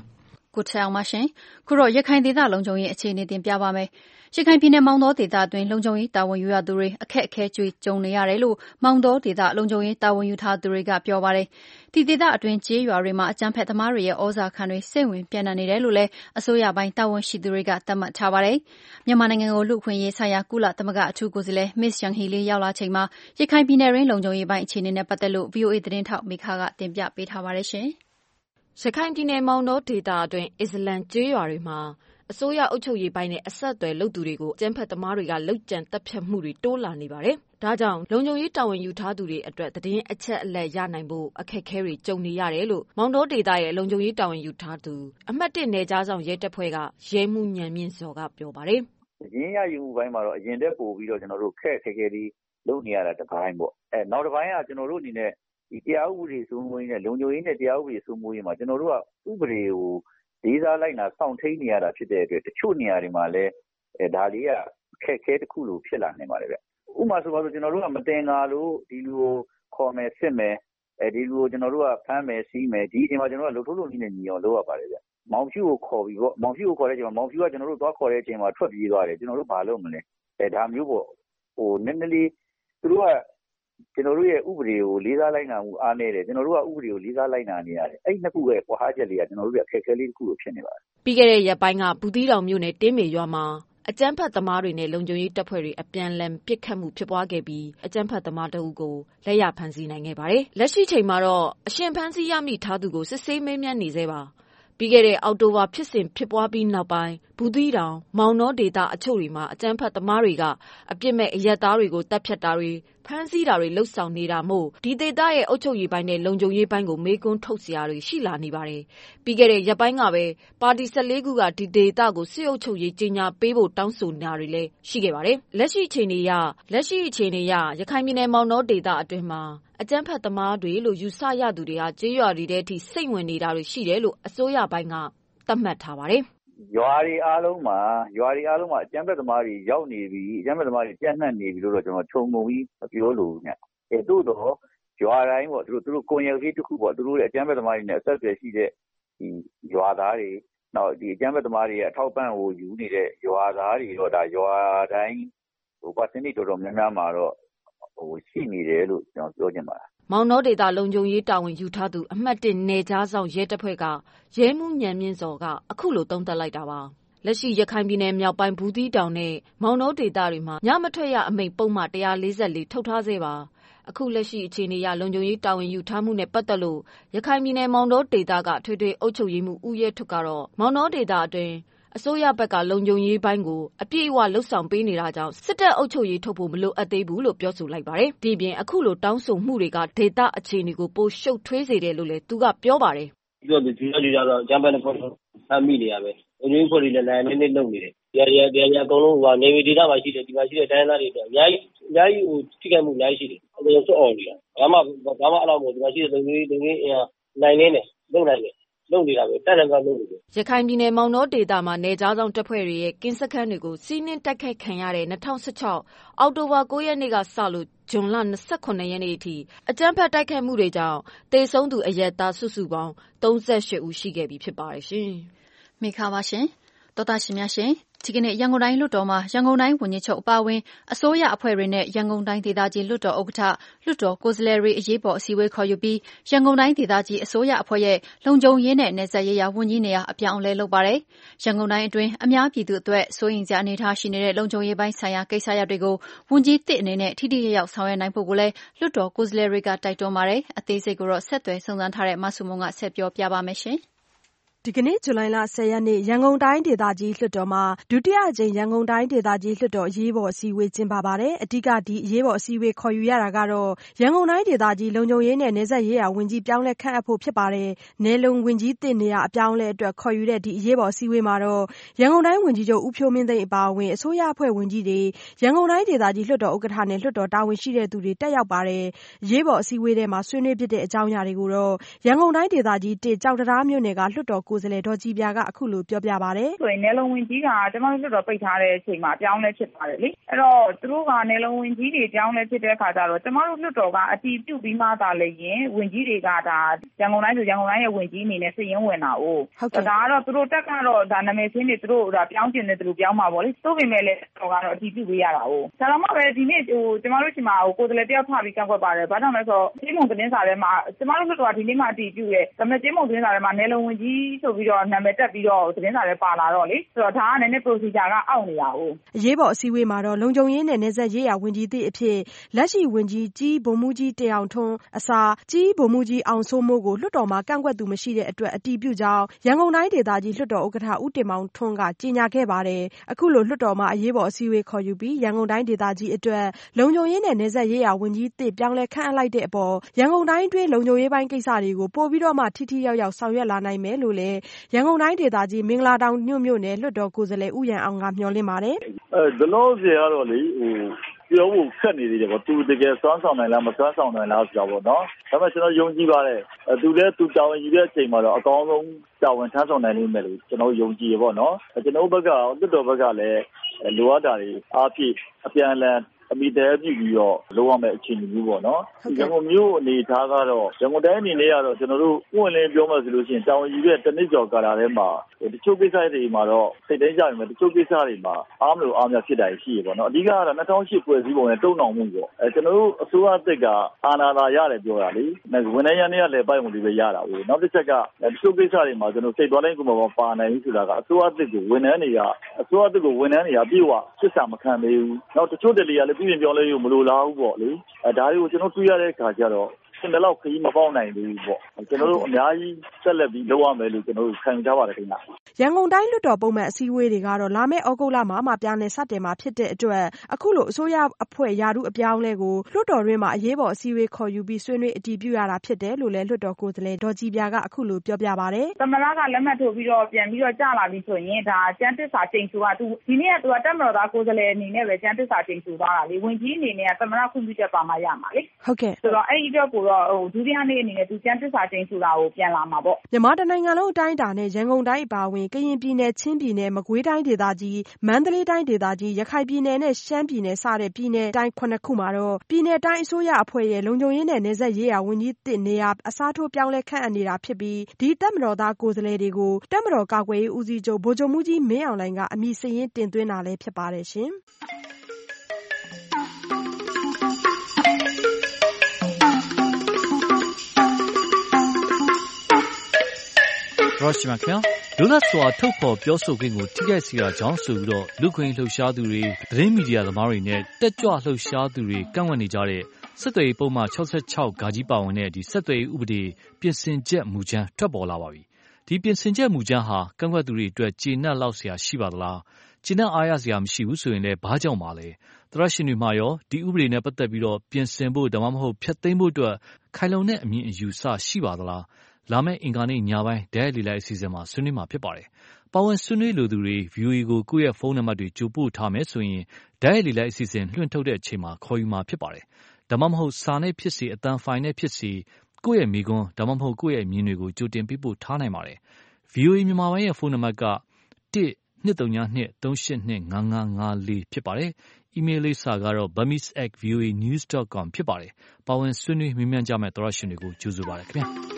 ကိုထက်အောင်ပါရှင်ခုတော့ရခိုင်ဒေသလုံခြုံရေးအခြေအနေတင်ပြပါမယ်ရခိုင်ပြည်နယ်မောင်တောဒေသအတွင်းလုံခြုံရေးတာဝန်ယူရသူတွေအခက်အခဲကြုံနေရတယ်လို့မောင်တောဒေသလုံခြုံရေးတာဝန်ယူထားသူတွေကပြောပါတယ်ဒီဒေသအတွင်းကျေးရွာတွေမှာအကြမ်းဖက်သမားတွေရဲ့ဩဇာခံတွေစိတ်ဝင်ပြန့်နှံ့နေတယ်လို့လည်းအစိုးရပိုင်းတာဝန်ရှိသူတွေကသတ်မှတ်ထားပါတယ်မြန်မာနိုင်ငံကိုလူ့အခွင့်အရေးဆိုင်ရာကုလသမဂ္ဂအထူးကိုယ်စားလှယ် Ms. Yanghee Lee ရောက်လာချိန်မှာရခိုင်ပြည်နယ်ရင်းလုံခြုံရေးပိုင်းအခြေအနေနဲ့ပတ်သက်လို့ VOA သတင်းထောက်မိခကတင်ပြပေးထားပါတယ်ရှင်ရခိုင်ပြည်နယ်မောင်တောဒေသအတွင်းအစ္စလမ်ကျေးရွာတွေမှာအစိုးရအုပ်ချုပ်ရေးပိုင်းနဲ့အဆက်အသွယ်လုပ်သူတွေကိုအကြမ်းဖက်သမားတွေကလုပ်ကြံတပ်ဖြတ်မှုတွေတိုးလာနေပါတယ်။ဒါကြောင့်လုံခြုံရေးတာဝန်ယူထားသူတွေအတွက်သတင်းအချက်အလက်ရနိုင်ဖို့အခက်အခဲတွေကြုံနေရတယ်လို့မောင်တောဒေသရဲ့လုံခြုံရေးတာဝန်ယူထားသူအမှတ်1နယ်ကြားဆောင်ရဲတပ်ဖွဲ့ကရဲမှုညံမြင့်စော်ကပြောပါတယ်။ရင်းရယူမှုပိုင်းမှာတော့အရင်တက်ပို့ပြီးတော့ကျွန်တော်တို့ခက်ခဲလေးလုပ်နေရတာတစ်ပိုင်းပေါ့။နောက်တစ်ပိုင်းကကျွန်တော်တို့အနေနဲ့ဒီတရားဥပဒေစိုးမိုးရေးနဲ့လုံခြုံရေးနဲ့တရားဥပဒေစိုးမိုးရေးမှာကျွန်တော်တို့ကဥပဒေကိုလေးစားလိုက်နာစောင့်ထိန်နေရတာဖြစ်တဲ့အတွက်တချို့နေရာတွေမှာလည်းဒါလေးကခက်ခဲတစ်ခုလိုဖြစ်လာနေပါတယ်ဗျ။ဥပမာဆိုပါဆိုကျွန်တော်တို့ကမတင်ငါလို့ဒီလိုခေါ်မယ်စစ်မယ်ဒီလိုကျွန်တော်တို့ကဖမ်းမယ်စီးမယ်ဒီအချိန်မှာကျွန်တော်တို့ကလှုပ်ထုံးလုပ်နည်းနဲ့ညီအောင်လုပ်ရပါတယ်ဗျ။မောင်ဖြူကိုခေါ်ပြီးပေါ့မောင်ဖြူကိုခေါ်တဲ့အချိန်မှာမောင်ဖြူကကျွန်တော်တို့သွားခေါ်တဲ့အချိန်မှာထွက်ပြေးသွားတယ်ကျွန်တော်တို့ဘာလုပ်မလဲဒါမျိုးပေါ့နည်းနည်းလေးသူတို့ကကျွန်တော်တို့ရဲ့ဥပဒေကိုလေးစားလိုက်နာမှုအားနည်းတယ်ကျွန်တော်တို့ကဥပဒေကိုလေးစားလိုက်နာနေရတယ်အဲ့နှစ်ခုရဲ့ကွာဟချက်လေးကကျွန်တော်တို့ရဲ့အခက်အခဲလေးတစ်ခုလိုဖြစ်နေပါတယ်ပြီးခဲ့တဲ့ရက်ပိုင်းကဘူးသီးတောင်မြို့နယ်တင်းမေရွာမှာအကြမ်းဖက်သမားတွေနဲ့လုံခြုံရေးတပ်ဖွဲ့တွေအပြန်လည်ပစ်ခတ်မှုဖြစ်ပွားခဲ့ပြီးအကြမ်းဖက်သမားတအုပ်ကိုလက်ရဖမ်းဆီးနိုင်ခဲ့ပါတယ်လက်ရှိချိန်မှာတော့အရှင်ဖမ်းဆီးရမိထားသူကိုစစ်ဆေးမေးမြန်းနေသေးပါပြီးခဲ့တဲ့အောက်တိုဘာဖြစ်စဉ်ဖြစ်ပွားပြီးနောက်ပိုင်းဘူးသီးတောင်မောင်တောဒေသအချို့တွေမှာအကြမ်းဖက်သမားတွေကအပြစ်မဲ့အရက်သားတွေကိုတပ်ဖြတ်တာတွေဖမ်းဆီးတာတွေလှုပ်ဆောင်နေတာမို့ဒီဒေသရဲ့အုပ်ချုပ်ရေးပိုင်းနဲ့လုံခြုံရေးပိုင်းကိုမေးခွန်းထုတ်စရာတွေရှိလာနေပါတယ်ပြီးခဲ့တဲ့ရက်ပိုင်းကပဲပါတီ14ခုကဒီဒေသကိုစစ်အုပ်ချုပ်ရေးကြီးညာပေးဖို့တောင်းဆိုတာတွေလည်းရှိခဲ့ပါတယ်လက်ရှိအခြေအနေအရရခိုင်ပြည်နယ်မောင်တောဒေသအတွင်းမှာအကြမ်းဖက်သမားတွေလို့ယူဆရသူတွေကကျေးရွာတွေထဲထိစိတ်ဝင်နေတာတွေရှိတယ်လို့အစိုးရပိုင်းကသတ်မှတ်ထားပါတယ်ရွာတွေအားလုံးမှာအကြမ်းဖက်သမားတွေရောက်နေပြီအကြမ်းဖက်သမားတွေပြန့်နှံ့နေပြီလို့တော့ကျွန်တော်ခြုံငုံပြီးမပြောလို့ညသို့တော့ရွာတိုင်းပေါ့သူတို့ကိုယ်ရုပ်ကြီးတစ်ခုပေါ့သူတို့ရဲ့အကြမ်းဖက်သမားတွေနဲ့အဆက်အသွယ်ရှိတဲ့ဒီရွာသားတွေနောက်ဒီအကြမ်းဖက်သမားတွေရဲ့အထောက်ပံ့ကိုယူနေတဲ့ရွာသားတွေတော့ဒါရွာတိုင်းpercentage တော်တော်များများမှာတော့ရှိနေတယ်လို့ကျွန်တော်ပြောချင်ပါတယ်မောင်တောဒေသလုံခြုံရေးတာဝန်ယူထားသူအမှတ်1နယ်ကြားဆောင်ရဲတပ်ဖွဲ့ကရဲမှုညံမြင့်စော်ကအခုလိုသုံးသပ်လိုက်တာပါလက်ရှိရခိုင်ပြည်နယ်မြောက်ပိုင်းဘူးသီးတောင်နဲ့မောင်တောဒေသတွေမှာညမထွက်ရအမိန့်ပုံမှန်144ထုတ်ထားစေပါအခုလက်ရှိအခြေအနေအရလုံခြုံရေးတာဝန်ယူထားမှုနဲ့ပတ်သက်လို့ရခိုင်ပြည်နယ်မောင်တောဒေသကထွေထွေအုပ်ချုပ်ရေးမှူးဦးရဲထွတ်ကတော့မောင်တောဒေသအတွင်းအစိုးရဘက်ကလုံခြုံရေးပိုင်းကိုအပြည့်အဝလှုပ်ဆောင်ပေးနေတာကြောင့်စစ်တပ်အုပ်ချုပ်ရေးထုတ်ဖို့မလိုအပ်သေးဘူးလို့ပြောဆိုလိုက်ပါတယ်။ဒီပြင်အခုလိုတောင်းဆိုမှုတွေကဒေသအခြေအနေကိုပိုရှုပ်ထွေးစေတယ်လို့လည်းသူကပြောပါတယ်။ပြောပြီးဒီကတော့ဂျမ်ပန်ဖော်ဖမ်းမိနေရပဲ။လုံခြုံရေးဖွဲ့တွေလည်းနိုင်နေလုပ်နေတယ်။တရားအကုန်လုံးကနေပြည်ဒေသမှာရှိတယ်ဒီမှာရှိတဲ့တိုင်းသားတွေအများကြီးထိခိုက်မှုအများကြီးရှိတယ်။အကုန်စွတ်အောင်နေတာ။ဘာမှအဲ့လိုမျိုးဒီမှာရှိတဲ့လုံခြုံရေးနိုင်နေတယ်လုပ်နိုင်တယ်လုပ်နေတာပဲတက်တယ်ကလုပ်နေတယ်ရခိုင်ပြည်နယ်မောင်တောဒေသမှာနယ်ကြားဆောင်တပ်ဖွဲ့တွေရဲ့ကင်းစခန်းတွေကိုစီးနင်းတိုက်ခိုက်ခံရတဲ့2016အောက်တိုဘာ9ရက်နေ့ကစလို့ဇွန်လ29ရက်နေ့အထိအကြမ်းဖက်တိုက်ခိုက်မှုတွေကြောင့်တေဆုံးသူအရက်သားစုစုပေါင်း38ဦးရှိခဲ့ပြီဖြစ်ပါတယ်ရှင်မိခါပါရှင်တော်တာရှင်များရှင်ဒီကနေ့ရန်ကုန်တိုင်းလွှတ်တော်မှာရန်ကုန်တိုင်းဝန်ကြီးချုပ်အပါအဝင်အစိုးရအဖွဲ့တွေနဲ့ရန်ကုန်တိုင်းဒေသကြီးလွှတ်တော်ဥက္ကဋ္ဌလွှတ်တော်ကိုယ်စားလှယ်တွေအရေးပေါ်အစည်းအဝေးခေါ်ယူပြီးရန်ကုန်တိုင်းဒေသကြီးအစိုးရအဖွဲ့ရဲ့လုံခြုံရေးနဲ့နယ်စပ်ရေးရာဝန်ကြီးနေရာအပြောင်းအလဲလုပ်ပါတယ်။ရန်ကုန်တိုင်းအတွင်းအများပြည်သူအတွက်စိုးရိမ်စရာအနေအထားရှိနေတဲ့လုံခြုံရေးပိုင်းဆိုင်ရာကိစ္စရပ်တွေကိုဝန်ကြီးတစ်အနေနဲ့ထိထိရောက်ရောက်ဆောင်ရွက်နိုင်ဖို့ကိုလည်းလွှတ်တော်ကိုယ်စားလှယ်တွေကတိုက်တွန်းပါတယ်။အသေးစိတ်ကိုတော့ဆက်သွယ်စုံစမ်းထားတဲ့မဆုမုံကဆက်ပြောပြပါမယ်ရှင်။ဒီကနေ့ဇူလိုင်လ10ရက်နေ့ရန်ကုန်တိုင်းဒေသကြီးလွှတ်တော်မှာဒုတိယအကြိမ်ရန်ကုန်တိုင်းဒေသကြီးလွှတ်တော်အရေးပေါ်အစည်းအဝေးကျင်းပပါတယ်။အဓိကဒီအရေးပေါ်အစည်းအဝေးခေါ်ယူရတာကတော့ရန်ကုန်တိုင်းဒေသကြီးလုံခြုံရေးနဲ့နယ်စပ်ရေးရာဝန်ကြီးပြောင်းလဲခန့်အပ်ဖို့ဖြစ်ပါတယ်။နယ်လုံဝန်ကြီးတစ်နေရာအပြောင်းလဲအတွက်ခေါ်ယူတဲ့ဒီအရေးပေါ်အစည်းအဝေးမှာတော့ရန်ကုန်တိုင်းဝန်ကြီးချုပ်ဦးဖြိုးမင်းသိန်းအပါအဝင်အစိုးရအဖွဲ့ဝန်ကြီးတွေရန်ကုန်တိုင်းဒေသကြီးလွှတ်တော်ဥက္ကဋ္ဌနဲ့လွှတ်တော်တာဝန်ရှိတဲ့သူတွေတက်ရောက်ပါတယ်။အရေးပေါ်အစည်းအဝေးထဲမှာဆွေးနွေးဖြစ်တဲ့အကြောင်းအရာတွေကိုတော့ရန်ကုန်တိုင်းဒေသကြီးတစ်ကြောက်တရားမြို့နယ်ကလွှတ်တော်ကိုယ်စားလှယ်ဒေါ်ကြည်ပြာကအခုလိုပြောပြပါတယ်ဆိုရင်နယ်လုံဝင်ကြီးကကျမတို့လွှတ်တော်ပိတ်ထားတဲ့အချိန်မှာပြောင်းလဲဖြစ်ပါတယ်လေအဲ့တော့သူတို့ကနယ်လုံဝင်ကြီးတွေပြောင်းလဲဖြစ်တဲ့အခါကျတော့ကျမတို့လွှတ်တော်ကအတည်ပြုပြီးမှသာလေရင်ဝင်ကြီးတွေကဒါရန်ကုန်တိုင်းဆိုရန်ကုန်တိုင်းရဲ့ဝင်ကြီးအနေနဲ့စည်ရင်းဝင်တာကိုဒါကတော့သူတို့တက်ကတော့ဒါနာမည်ချင်းတွေသူတို့ဒါပြောင်းကျင်တယ်သူတို့ပြောင်းမှာပေါ့လေသို့ပေမဲ့လည်းတော့ကတော့အတည်ပြုပေးရတာကိုဒါတော့မှပဲဒီနေ့ကျမတို့ချိန်မှာကိုယ်စားလှယ်တယောက်ထပြီးကန့်ကွက်ပါတယ်ဘာကြောင့်လဲဆိုတော့ကျေးမုံသတင်းစာထဲမှာကျမတို့လွှတ်တော်ကဒီနေ့မှအတည်ပြုရဲဒါပေမဲ့ကျေးမုံသတင်းစာထဲမှာနယ်လုံဝင်ကြီးဆိုပြီးတော့နာမည်တက်ပြီးတော့သတင်းစာထဲပါလာတော့လေဆိုတော့ဒါကလည်း procedure ကအောက်နေတာကိုအရေးပေါ်အစည်းအဝေးမှာတော့လုံခြုံရေးနဲ့နယ်စပ်ရေးရာဝန်ကြီးသည့်အဖြစ်လက်ရှိဝန်ကြီးကြီးဗိုလ်မှူးကြီးတင်အောင်ထွန်းအစားကြီးဗိုလ်မှူးကြီးအောင်စိုးမိုးကိုလွှတ်တော်မှာကန့်ကွက်သူမရှိတဲ့အတွက်အတည်ပြုကြောင်းရန်ကုန်တိုင်းဒေသကြီးလွှတ်တော်ဥက္ကဋ္ဌဦးတင်မောင်ထွန်းကကြေညာခဲ့ပါတယ်အခုလိုလွှတ်တော်မှာအရေးပေါ်အစည်းအဝေးခေါ်ယူပြီးရန်ကုန်တိုင်းဒေသကြီးအတွက်လုံခြုံရေးနဲ့နယ်စပ်ရေးရာဝန်ကြီးသစ်ပြောင်းလဲခန့်အပ်လိုက်တဲ့အပေါ်ရန်ကုန်တိုင်းတွင်းလုံခြုံရေးပိုင်းကိစ္စတွေကိုပို့ပြီးတော့မှထိထိရောက်ရောက်ဆောင်ရွက်လာနိုင်မယ်လို့လည်းရန်ကုန်တိုင်းဒေသကြီးမင်္ဂလာတောင်မြို့နယ်လွှတ်တော်ကိုယ်စားလှယ်ဦးရန်အောင်ကမျှော်လင့်ပါတယ်ဒလို့စီကတော့လေပြောဖို့ခက်နေသေးတယ်ပေါ့သူတကယ်စွမ်းဆောင်နိုင်လားမစွမ်းဆောင်နိုင်လားဆိုတာပေါ့နော်ဒါပေမဲ့ကျွန်တော်ယုံကြည်ပါတယ်သူလည်းသူတာဝန်ယူတဲ့အချိန်မှာတော့အကောင်းဆုံးတာဝန်ထမ်းဆောင်နိုင်လိမ့်မယ်လို့ကျွန်တော်ယုံကြည်ရပေါ့နော်ကျွန်တော်ဘက်ကလွှတ်တော်ဘက်ကလည်းလိုအပ်တာတွေအားဖြည့်အပြန်အလှန်အမိတဲပြုပြီးတော့လုပ်ရမယ့်အခြေအနေမျိုးပေါ့နော်ရန်ကုန်မြို့အနေထားကတော့ရန်ကုန်တိုင်းအနေနဲ့ကတော့ကျွန်တော်တို့ဥဝင်လင်းပြောမှဆိုလို့ရှိရင်တာဝန်ယူတဲ့တနစ်ကျော်ကာလထဲမှာတချို့ကိစ္စတွေမှာတော့စိတ်တိုင်းကြပြီမဲ့တချို့ကိစ္စတွေမှာအားမလို့အားများဖြစ်တာရှိရပေါ့နော်အဓိကကတော့2008ဖွဲ့စည်းပုံနဲ့တုံ့နှောင်မှုပေါ့ကျွန်တော်တို့အစိုးရအသစ်ကအာဏာသာရတယ်ပြောတာလေဝန်ထမ်းရနေရလည်းပိုက်ဝင်ပြီးပဲရတာပဲနောက်တစ်ချက်ကတချို့ကိစ္စတွေမှာကျွန်တော်စိတ်သွားတိုင်းကိုမပါနိုင်ဘူးဆိုတာကအစိုးရအသစ်ကိုဝန်ထမ်းတွေကပြေဝစစ်စာမခံသေးဘူးနောက်တချို့တလေကလည်းပြင်ပြောလဲရမလို့လားဘူးပေါ့လေဒါတွေကိုကျွန်တော်တွေ့ရတဲ့အခါကျတော့စင်တလောက်ခရီးမပေါက်နိုင်ဘူးပေါ့ကျွန်တော်တို့အများကြီးဆက်လက်ပြီးလုပ်ရမယ်လို့ကျွန်တော်တို့ခံယူကြပါတယ်ခင်ဗျရန်ကုန်တိုင်းလွှတ်တော်ပုံမှန်အစည်းအဝေးတွေကတော့လာမယ့်ဩဂုတ်လမှာပြန်လည်စတင်မှာဖြစ်တဲ့အတွက်အခုလိုအစိုးရအဖွဲ့ယာတုအပြောင်းအလဲကိုလွှတ်တော်တွင်းမှာအရေးပေါ်အစည်းအဝေးခေါ်ယူပြီးဆွေးနွေးအတည်ပြုရတာဖြစ်တယ်လို့လည်းလွှတ်တော်ကိုယ်စားလှယ်ဒေါ်ကြည်ပြာကအခုလိုပြောပြပါတယ်သမရကလက်မှတ်ထိုးပြီးတော့ပြန်ပြီးတော့ကြာလာပြီဆိုရင်ဒါကျန်းသစ္စာချိန်ဆကသူဒီနေ့ကသူကတက်မတော်သားကိုယ်စားလှယ်အနေနဲ့ပဲကျန်းသစ္စာချိန်ဆသွားတာလေဝင်ကြီးအနေနဲ့ကသမရခွင့်ပြုချက်ပါမှရမှာလေဟုတ်ကဲ့ဆိုတော့အဲ့ဒီအတွက်ကိုတော့ဒုတိယနေ့အနေနဲ့သူကျန်းသစ္စာချိန်ဆိုတာကိုပြန်လာမှာပေါ့မြန်မာတနိုင်ငံလုံးအတိုင်းအတာနဲ့ရန်ကုန်တိုင်းအပါအဝင်ကရင်ပြည်နယ်ချင်းပြည်နယ်မကွေးတိုင်းဒေသကြီးမန္တလေးတိုင်းဒေသကြီးရခိုင်ပြည်နယ်နဲ့ရှမ်းပြည်နယ်စတဲ့ပြည်နယ်တိုင်း9ခုမှာတော့ပြည်နယ်တိုင်းအစိုးရအဖွဲ့ရဲ့လုံခြုံရေးနဲ့နယ်စပ်ရေးရာဝန်ကြီးတစ်နေရာအစားထိုးပြောင်းလဲခန့်အပ်နေတာဖြစ်ပြီးဒီတပ်မတော်သားကိုယ်စားလှယ်တွေကိုတပ်မတော်ကာကွယ်ရေးဦးစီးချုပ်ဗိုလ်ချုပ်မှူးကြီးမင်းအောင်လှိုင်ကအမည်စာရင်းတင်သွင်းတာလည်းဖြစ်ပါတယ်ရှင်ရောရှိမခင်လူလက်စွာထုတ်ဖော်ပြောဆိုခွင့်ကိုထိခိုက်စေတာကြောင့်ဆိုပြီးတော့လူခွင့်လှုပ်ရှားသူတွေသတင်းမီဒီယာသမားတွေနဲ့တက်ကြွလှုပ်ရှားသူတွေကန့်ကွက်နေကြတဲ့ဆက်သွယ်ရေးပုံမှန်66ဂါကြီးပါဝင်တဲ့ဒီဆက်သွယ်ရေးဥပဒေပြင်ဆင်ချက်မူကြမ်းထွက်ပေါ်လာပါပြီဒီပြင်ဆင်ချက်မူကြမ်းဟာကန့်ကွက်သူတွေအတွက်ကျေနပ်လောက်စရာရှိပါသလားကျေနပ်အားရစရာမရှိဘူးဆိုရင်လည်းဘာကြောင့်ပါလဲသရရှင်တွေမှာရောဒီဥပဒေနဲ့ပတ်သက်ပြီးတော့ပြင်ဆင်ဖို့ဒါမှမဟုတ်ဖျက်သိမ်းဖို့အတွက်ခိုင်လုံတဲ့အမြင်အယူဆရှိပါသလားလာမယ့်အင်္ဂါနေ့ညပိုင်းဒဲလီလိုက်အစီအစဉ်မှာဆွေးနွေးမှာဖြစ်ပါတယ်။ပါဝင်ဆွေးနွေးလိုသူတွေ VOA ကိုကိုယ့်ရဲ့ဖုန်းနံပါတ်တွေကြိုပို့ထားမယ်ဆိုရင်ဒဲလီလိုက်အစီအစဉ်လွှင့်ထုတ်တဲ့အချိန်မှာခေါ်ယူမှာဖြစ်ပါတယ်။ဒါမှမဟုတ်စာနဲ့ဖြစ်စေအသံဖိုင်နဲ့ဖြစ်စေကိုယ့်ရဲ့မိကွန်းဒါမှမဟုတ်ကိုယ့်ရဲ့အမြင်တွေကိုကြိုတင်ပေးပို့ထားနိုင်ပါတယ်။ VOA မြန်မာပိုင်းရဲ့ဖုန်းနံပါတ်က1-232-382-5554ဖြစ်ပါတယ်။ email လိပ်စာကတော့ burmese@voanews.com ဖြစ်ပါတယ်။ပါဝင်ဆွေးနွေးမေးမြန်းကြမယ့်သောရရှင်တွေကိုကြိုဆိုပါရစေခင်ဗျာ။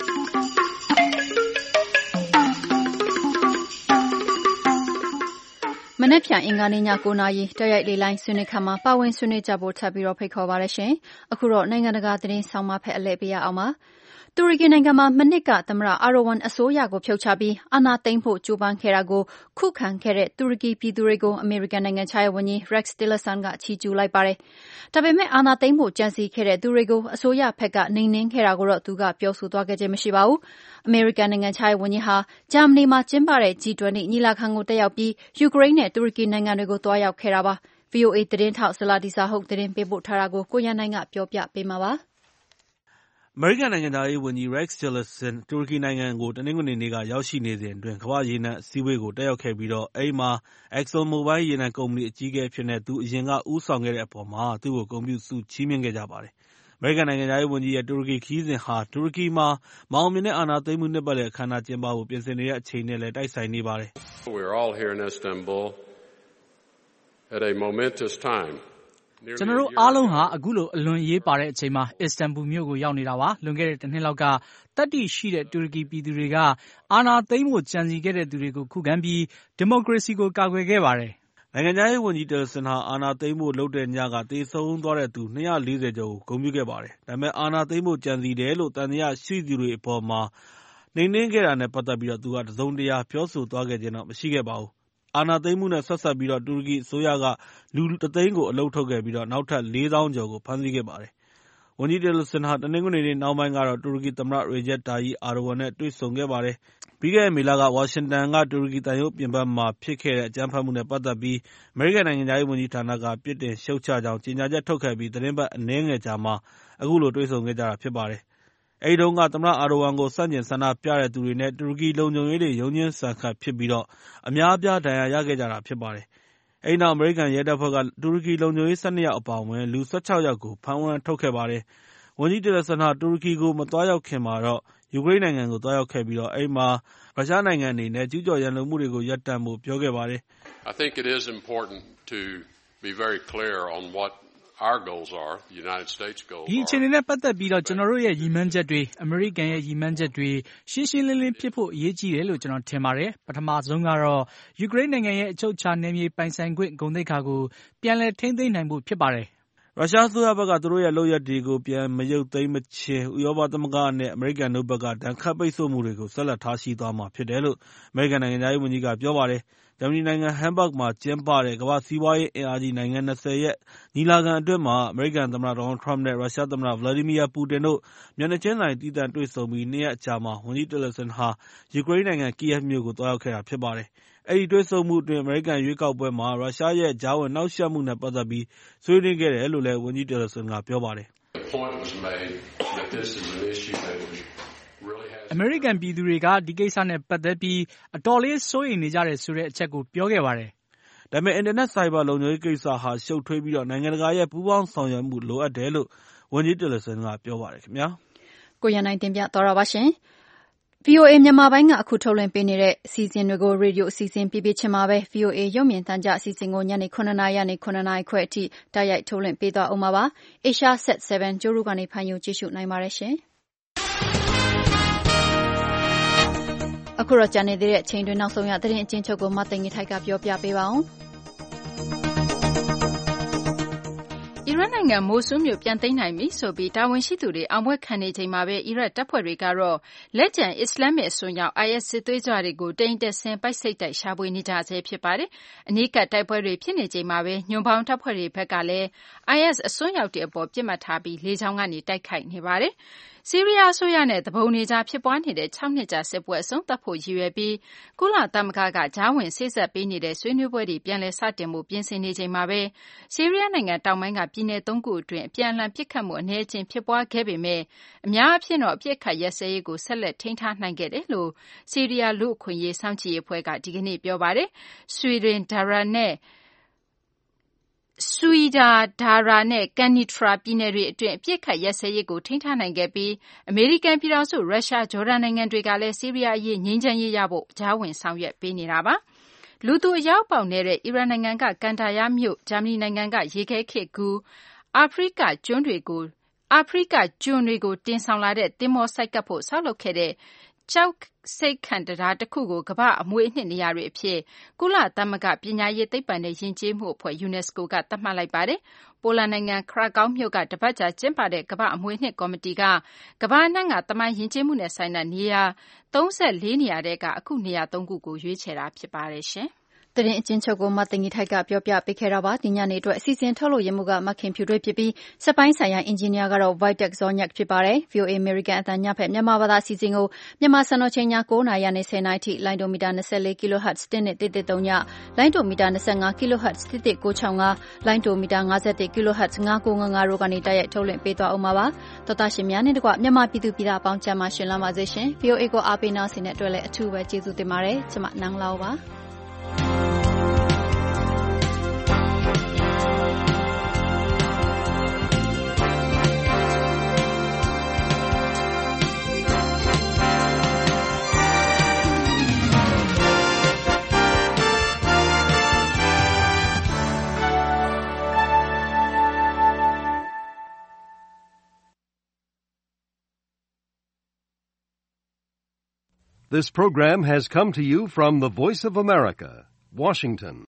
မနက်ဖြန်အင်္ဂါနေ့ည9:00နာရီတိုက်ရိုက်လေလိုင်းဆွေးနွေးခန်းမှာပါဝင်ဆွေးနွေးကြဖို့ထပ်ပြီးတော့ဖိတ်ခေါ်ပါရရှင်။အခုတော့နိုင်ငံတကာသတင်းဆောင်မဖက်အလဲပေးရအောင်ပါ။တူရကီနိုင်ငံမှာမနှစ်ကသမ္မတအာရိုဝမ်အစိုးရကိုဖြုတ်ချပြီးအာဏာသိမ်းဖို့ကြိုးပမ်းခဲ့တာကိုခုခံခဲ့တဲ့တူရကီပြည်သူတွေကိုအမေရိကန်နိုင်ငံခြားရေးဝန်ကြီး Rex Tillerson ကချီးကျူးလိုက်ပါတယ်။ဒါပေမဲ့အာဏာသိမ်းဖို့ကြံစည်ခဲ့တဲ့သူတွေကိုအစိုးရဘက်ကနှိမ်နင်းခဲ့တာကိုတော့သူကပြောဆိုသွားခဲ့ခြင်းမရှိပါဘူး။အမေရိကန်နိုင်ငံခြားရေးဝန်ကြီးဟာဂျာမနီမှာကျင်းပတဲ့ G20 ညီလာခံကိုတက်ရောက်ပြီးယူကရိန်းနဲ့တူရကီနိုင်ငံတွေကိုသွားရောက်ခဲ့တာပါ။ VOA သတင်းထောက်ဇလာဒီဆာဟုတ်သတင်းပေးပို့ထားတာကိုကိုရန်နိုင်ကပြောပြပေးမှာပါ။အမေရိကန်နိုင်ငံသားရေးဝန်ကြီး Rex Tillerson တူရကီနိုင်ငံကိုတနင်္ဂနွေနေ့ကရောက်ရှိနေစဉ်အတွင်းကမ္ဘာ့ရေနံအစည်းအဝေးကိုတက်ရောက်ခဲ့ပြီးတော့အဲဒီမှာ Exxon Mobil ရေနံကုမ္ပဏီအကြီးအကဲအဖြစ်နဲ့သူအရင်ကဦးဆောင်ခဲ့တဲ့အပေါ်မှာသူ့ကိုဂုဏ်ပြုဆုချီးမြှင့်ခဲ့ကြပါတယ်။မေရိကန်နိုင်ငံခြားရေးဝန်ကြီးရဲ့တူရကီခရီးစဉ်ဟာတူရကီမှာမအောင်မြင်တဲ့အာဏာသိမ်းမှုနှစ်ပတ်လည်အခမ်းအနားကျင်းပဖို့ပြင်ဆင်နေတဲ့အချိန်နဲ့လည်းတိုက်ဆိုင်နေပါတယ်။ We're all here in Istanbul at a momentous time. ကျွန်တော်တို့အားလုံးဟာအခုလိုအလွန်အရေးပါတဲ့အချိန်မှာအစ္စတန်ဘူလ်မြို့ကိုရောက်နေတာပါလွန်ခဲ့တဲ့တစ်နှစ်လောက်ကတတ်သိရှိတဲ့တူရကီပြည်သူတွေကအာဏာသိမ်းဖို့ကြံစည်ခဲ့တဲ့သူတွေကိုခုခံပြီးဒီမိုကရေစီကိုကာကွယ်ခဲ့ပါတယ်နိုင်ငံခြားရေးဝန်ကြီးတယ်လ်ဆင်ဟာအာဏာသိမ်းဖို့လုပ်တဲ့ညကသေဆုံးသွားတဲ့သူ240ကျော်ကိုဂုဏ်ပြုခဲ့ပါတယ်ဒါပေမဲ့အာဏာသိမ်းဖို့ကြံစည်တယ်လို့တန်တရားရှိသူတွေအပေါ်မှာနှိမ်နင်းခဲ့တာနဲ့ပတ်သက်ပြီးသူကတစုံတရာပြောဆိုသွားခဲ့ခြင်းတော့မရှိခဲ့ပါဘူးအာဏာသိမ်းမှုနဲ့ဆက်ဆက်ပြီးတူရကီအစိုးရကလူ1သိန်းကိုအလုပ်ထုတ်ခဲ့ပြီးနောက်ထပ်4000ကျော်ကိုဖမ်းဆီးခဲ့ပါတယ်။ဝန်ကြီးတယ်လ်ဆင်ဟာတနင်္ဂနွေနေ့နှောင်းပိုင်းကတော့တူရကီသမ္မတရေဂျက်တာယီအာဒိုဝမ်နဲ့တွေ့ဆုံခဲ့ပါတယ်။ပြီးခဲ့တဲ့မေလကဝါရှင်တန်ကတူရကီသံရုံးပြင်ပမှာဖြစ်ခဲ့တဲ့အကြမ်းဖက်မှုနဲ့ပတ်သက်ပြီးအမေရိကန်နိုင်ငံခြားရေးဝန်ကြီးဌာနကပြစ်တင်ရှုတ်ချကြောင်းကြေညာချက်ထုတ်ခဲ့ပြီးသတင်းပတ်အနည်းငယ်ကြာမှာအခုလိုတွေ့ဆုံခဲ့ကြတာဖြစ်ပါတယ်။အဲဒီတုန်းကသမ္မတအာဒိုဝမ်ကိုဆန့်ကျင်ဆန္ဒပြတဲ့သူတွေနဲ့တူရကီလုံခြုံရေးတွေရုန်းရင်းဆန်ခတ်ဖြစ်ပြီးအများအပြားဒဏ်ရာရခဲ့ကြတာဖြစ်ပါတယ်။အဲဒီနောက်အမေရိကန်ရဲတပ်ဖွဲ့ကတူရကီလုံခြုံရေး12ယောက်အပါအဝင်လူ16ယောက်ကိုဖမ်းဝရမ်းထုတ်ခဲ့ပါတယ်။ဝန်ကြီးတယ်လ်ဆင်ဟာတူရကီကိုမသွားရောက်ခင်မှာတော့ယူကရိန်းနိုင်ငံကိုသွားရောက်ခဲ့ပြီးအဲဒီမှာရုရှားနိုင်ငံအနေနဲ့ကျူးကျော်ရန်လိုမှုတွေကိုရပ်တန့်ဖို့ပြောခဲ့ပါတယ်။ I think it is important to be very clear on what our goals are, the United States goals. ဒီအခြေအနေနဲ့ပတ်သက်ပြီးကျွန်တော်တို့ရဲ့ရည်မှန်းချက်တွေအမေရိကန်ရဲ့ရည်မှန်းချက်တွေရှင်းရှင်းလင်းလင်းဖြစ်ဖို့အရေးကြီးတယ်လို့ကျွန်တော်ထင်ပါတယ်ပထမဆုံးကတော့ယူကရိန်းနိုင်ငံရဲ့အချုပ်အခြာနယ်မြေပိုင်ဆိုင်ခွင့်ဂုဏ်သိက္ခာကိုပြန်လည်ထိန်းသိမ်းနိုင်ဖို့ဖြစ်ပါတယ်ရုရှားအစိုးရဘက်ကသူတို့ရဲ့လုပ်ရပ်တွေကိုပြန်မရုပ်သိမ်းမချင်းဥရောပသမဂ္ဂနဲ့အမေရိကန်တို့ဘက်ကဒဏ်ခတ်ပိတ်ဆို့မှုတွေကိုဆက်လက်ထားရှိသွားမှာဖြစ်တယ်လို့အမေရိကန်နိုင်ငံခြားရေးဝန်ကြီးကပြောပါတယ်။ဂျာမနီနိုင်ငံဟမ်ဘတ်မှာကျင်းပတဲ့ကမ္ဘာ့စီးပွားရေးအင်အားကြီးနိုင်ငံ20ရဲ့ညီလာခံအတွင်းမှာအမေရိကန်သမ္မတဒေါ်နယ်ထရမ့်နဲ့ရုရှားသမ္မတဗလာဒီမီယာပူတင်တို့မျက်နှာချင်းဆိုင်သီးသန့်တွေ့ဆုံပြီး2ရက်အကြာမှာဝန်ကြီးတယ်လ်ဆင်ဟာယူကရိန်းနိုင်ငံကီယက်မြို့ကိုသွားရောက်ခဲ့တာဖြစ်ပါတယ်။အဲဒီတွေ့ဆုံမှုအတွင်းအမေရိကန်ရွေးကောက်ပွဲမှာရုရှားရဲ့ကြားဝင်နှောင့်ယှက်မှုနဲ့ပတ်သက်ပြီးဆွေးနွေးခဲ့တယ်လို့လည်းဝန်ကြီးတယ်လ်ဆင်ကပြောပါတယ်အမေရိကန်ပြည်သူတွေကဒီကိစ္စနဲ့ပတ်သက်ပြီးအတော်လေးစိုးရိမ်နေကြတယ်ဆိုတဲ့အချက်ကိုပြောခဲ့ပါတယ်။ဒါပေမဲ့အင်တာနက်ဆိုင်ဘာလုံခြုံရေးကိစ္စဟာရှုပ်ထွေးပြီးနိုင်ငံတကာရဲ့ပူးပေါင်းဆောင်ရွက်မှုလိုအပ်တယ်လို့ဝန်ကြီးတယ်လ်ဆင်ကပြောပါတယ်ခင်ဗျာ။ကိုရန်နိုင်တင်ပြသွားတာပါရှင်။ VOA မြန်မာပိုင်းကအခုထုတ်လွှင့်ပေးနေတဲ့အစီအစဉ်တွေကိုရေဒီယိုအစီအစဉ်ပြချင်းမှာပဲ VOA ရုပ်မြင်သံကြားအစီအစဉ်ကိုညနေ9:00နာရီကနေ9:00နာရီခွဲအထိတိုက်ရိုက်ထုတ်လွှင့်ပေးသွားအောင်ပါ။ Asia Set 7ကျိုးတို့ကနေဖန်ယူကြည့်ရှုနိုင်ပါတယ်ရှင်။အခုတော့ကြာနေသေးတဲ့အချိန်တွင်နောက်ဆုံးရသတင်းအကျဉ်းချုပ်ကိုမသိင်္ဂီထိုက်ကပြောပြပေးပါအောင်။အီရတ်နိုင်ငံမိုဆူးမြို့ပြန်သိမ်းနိုင်ပြီဆိုပြီးတာဝန်ရှိသူတွေအောင်ပွဲခံနေချိန်မှာပဲအီရတ်တပ်ဖွဲ့တွေကတော့လက်ကျန်အစ္စလာမ်အစွန်းရောက် IS စစ်သွေးကြွတွေကိုတိမ်တက်ဆင်းပိုက်စိတ်တိုက်ရှာဖွေနေကြဆဲဖြစ်ပါတယ်။အနီးကပ်တိုက်ပွဲတွေဖြစ်နေချိန်မှာပဲညွန့်ပေါင်းတပ်ဖွဲ့တွေဘက်ကလည်း IS အစွန်းရောက်တွေအပေါ်ပစ်မှတ်ထားပြီးလေကြောင်းကနေတိုက်ခိုက်နေပါတယ်။ဆီးရီးယားအစိုးရနဲ့သူပုန်တွေကြားဖြစ်ပွားနေတဲ့6နှစ်ကြာစစ်ပွဲအဆုံးသတ်ဖို့ရည်ရွယ်ပြီးကုလသမဂ္ဂကကြားဝင်စေ့စပ်ပေးနေတဲ့ဆွေးနွေးပွဲတွေပြန်လည်စတင်ဖို့ပြင်ဆင်နေချိန်မှာပဲဆီးရီးယားနိုင်ငံတောင်ပိုင်းကပြည်နယ်3ခုအတွင်းအပြန်အလှန်ပစ်ခတ်မှုအနည်းအကျဉ်းဖြစ်ပွားခဲ့ပေမဲ့အများအားဖြင့်တော့အပစ်အခတ်ရပ်စဲရေးကိုဆက်လက်ထိန်းထားနိုင်ခဲ့တယ်လို့ဆီးရီးယားလူ့အခွင့်အရေးစောင့်ကြည့်ရေးအဖွဲ့ကဒီကနေ့ပြောပါတယ်။ဆွီဒင်ဒါရာနဲ့ကန်နီထရာပြည်နယ်တွေအတွင်းအပစ်အခတ်ရပ်စဲရေးကိုထိန်းထားနိုင်ခဲ့ပြီးအမေရိကန်ပြည်ထောင်စုရုရှားဂျော်ဒန်နိုင်ငံတွေကလည်းဆီးရီးယားအရေးငြိမ်းချမ်းရေးရဖို့ကြားဝင်ဆောင်ရွက်ပေးနေတာပါ။လူသူအရောက်ပေါက်နေတဲ့အီရန်နိုင်ငံကကန်ဒါယာမြို့ဂျာမနီနိုင်ငံကရေခဲခေတ်ကူအာဖရိကကျွန်းတွေကိုတင်ဆောင်လာတဲ့သင်္ဘောဆိုက်ကပ်ဖို့ဆောက်လုပ်ခဲ့တဲ့ကျောက်ဆိပ်ခံတံတားတစ်ခုကိုကမ္ဘာ့အမွေအနှစ်နေရာတွေအဖြစ်ကုလသမဂ္ဂပညာရေးသိပ္ပံနဲ့ယဉ်ကျေးမှုအဖွဲ့ UNESCO ကသတ်မှတ်လိုက်ပါတယ်။ပိုလန်နိုင်ငံခရာကောင်းမြို့ကတပတ်ကြာကျင်းပတဲ့ကမ္ဘာ့အမွေအနှစ်ကော်မတီကကမ္ဘာအနှံ့ကသမိုင်းယဉ်ကျေးမှုနဲ့ဆိုင်တဲ့နေရာ34နေရာထဲကအခုနေရာ3ခုကိုရွေးချယ်တာဖြစ်ပါတယ်ရှင်။သတင်းအကျဉ်းချုပ်ကိုမသိင်္ဂီထိုက်ကပြောပြပေးခဲ့တာပါဒီညနေအတွက်အစီအစဉ်ထုတ်လို့ရမှုကမခင်ဖြူတွေဖြစ်ပြီးစက်ပိုင်းဆိုင်ရာအင်ဂျင်နီယာကတော့ Vitek Zonyak ဖြစ်ပါတယ် VOA American အသံညဖက်မြန်မာဘာသာအစီအစဉ်ကိုမြန်မာစံတော်ချိန်ည9:00နာရီကနေ10:00နာရီထိလိုင်းဒိုမီတာ24 kHz 1.133ညလိုင်းဒိုမီတာ25 kHz 1.665လိုင်းဒိုမီတာ51 kHz 5955တို့ကနေတိုက်ရိုက်ထုတ်လွှင့်ပေးသွားအောင်ပါတော်သားရှင်များနဲ့တကွမြန်မာပြည်သူပြည်သားအပေါင်းကျမ်းမာရှင်လာပါစေရှင် VOA ကိုအားပေးနာဆင်တဲ့အတွက်လည်းအထူးပဲကျေးဇူးတင်ပါတယ်ကျွန်မနန်းလောက်ပါ This program has come to you from the Voice of America, Washington.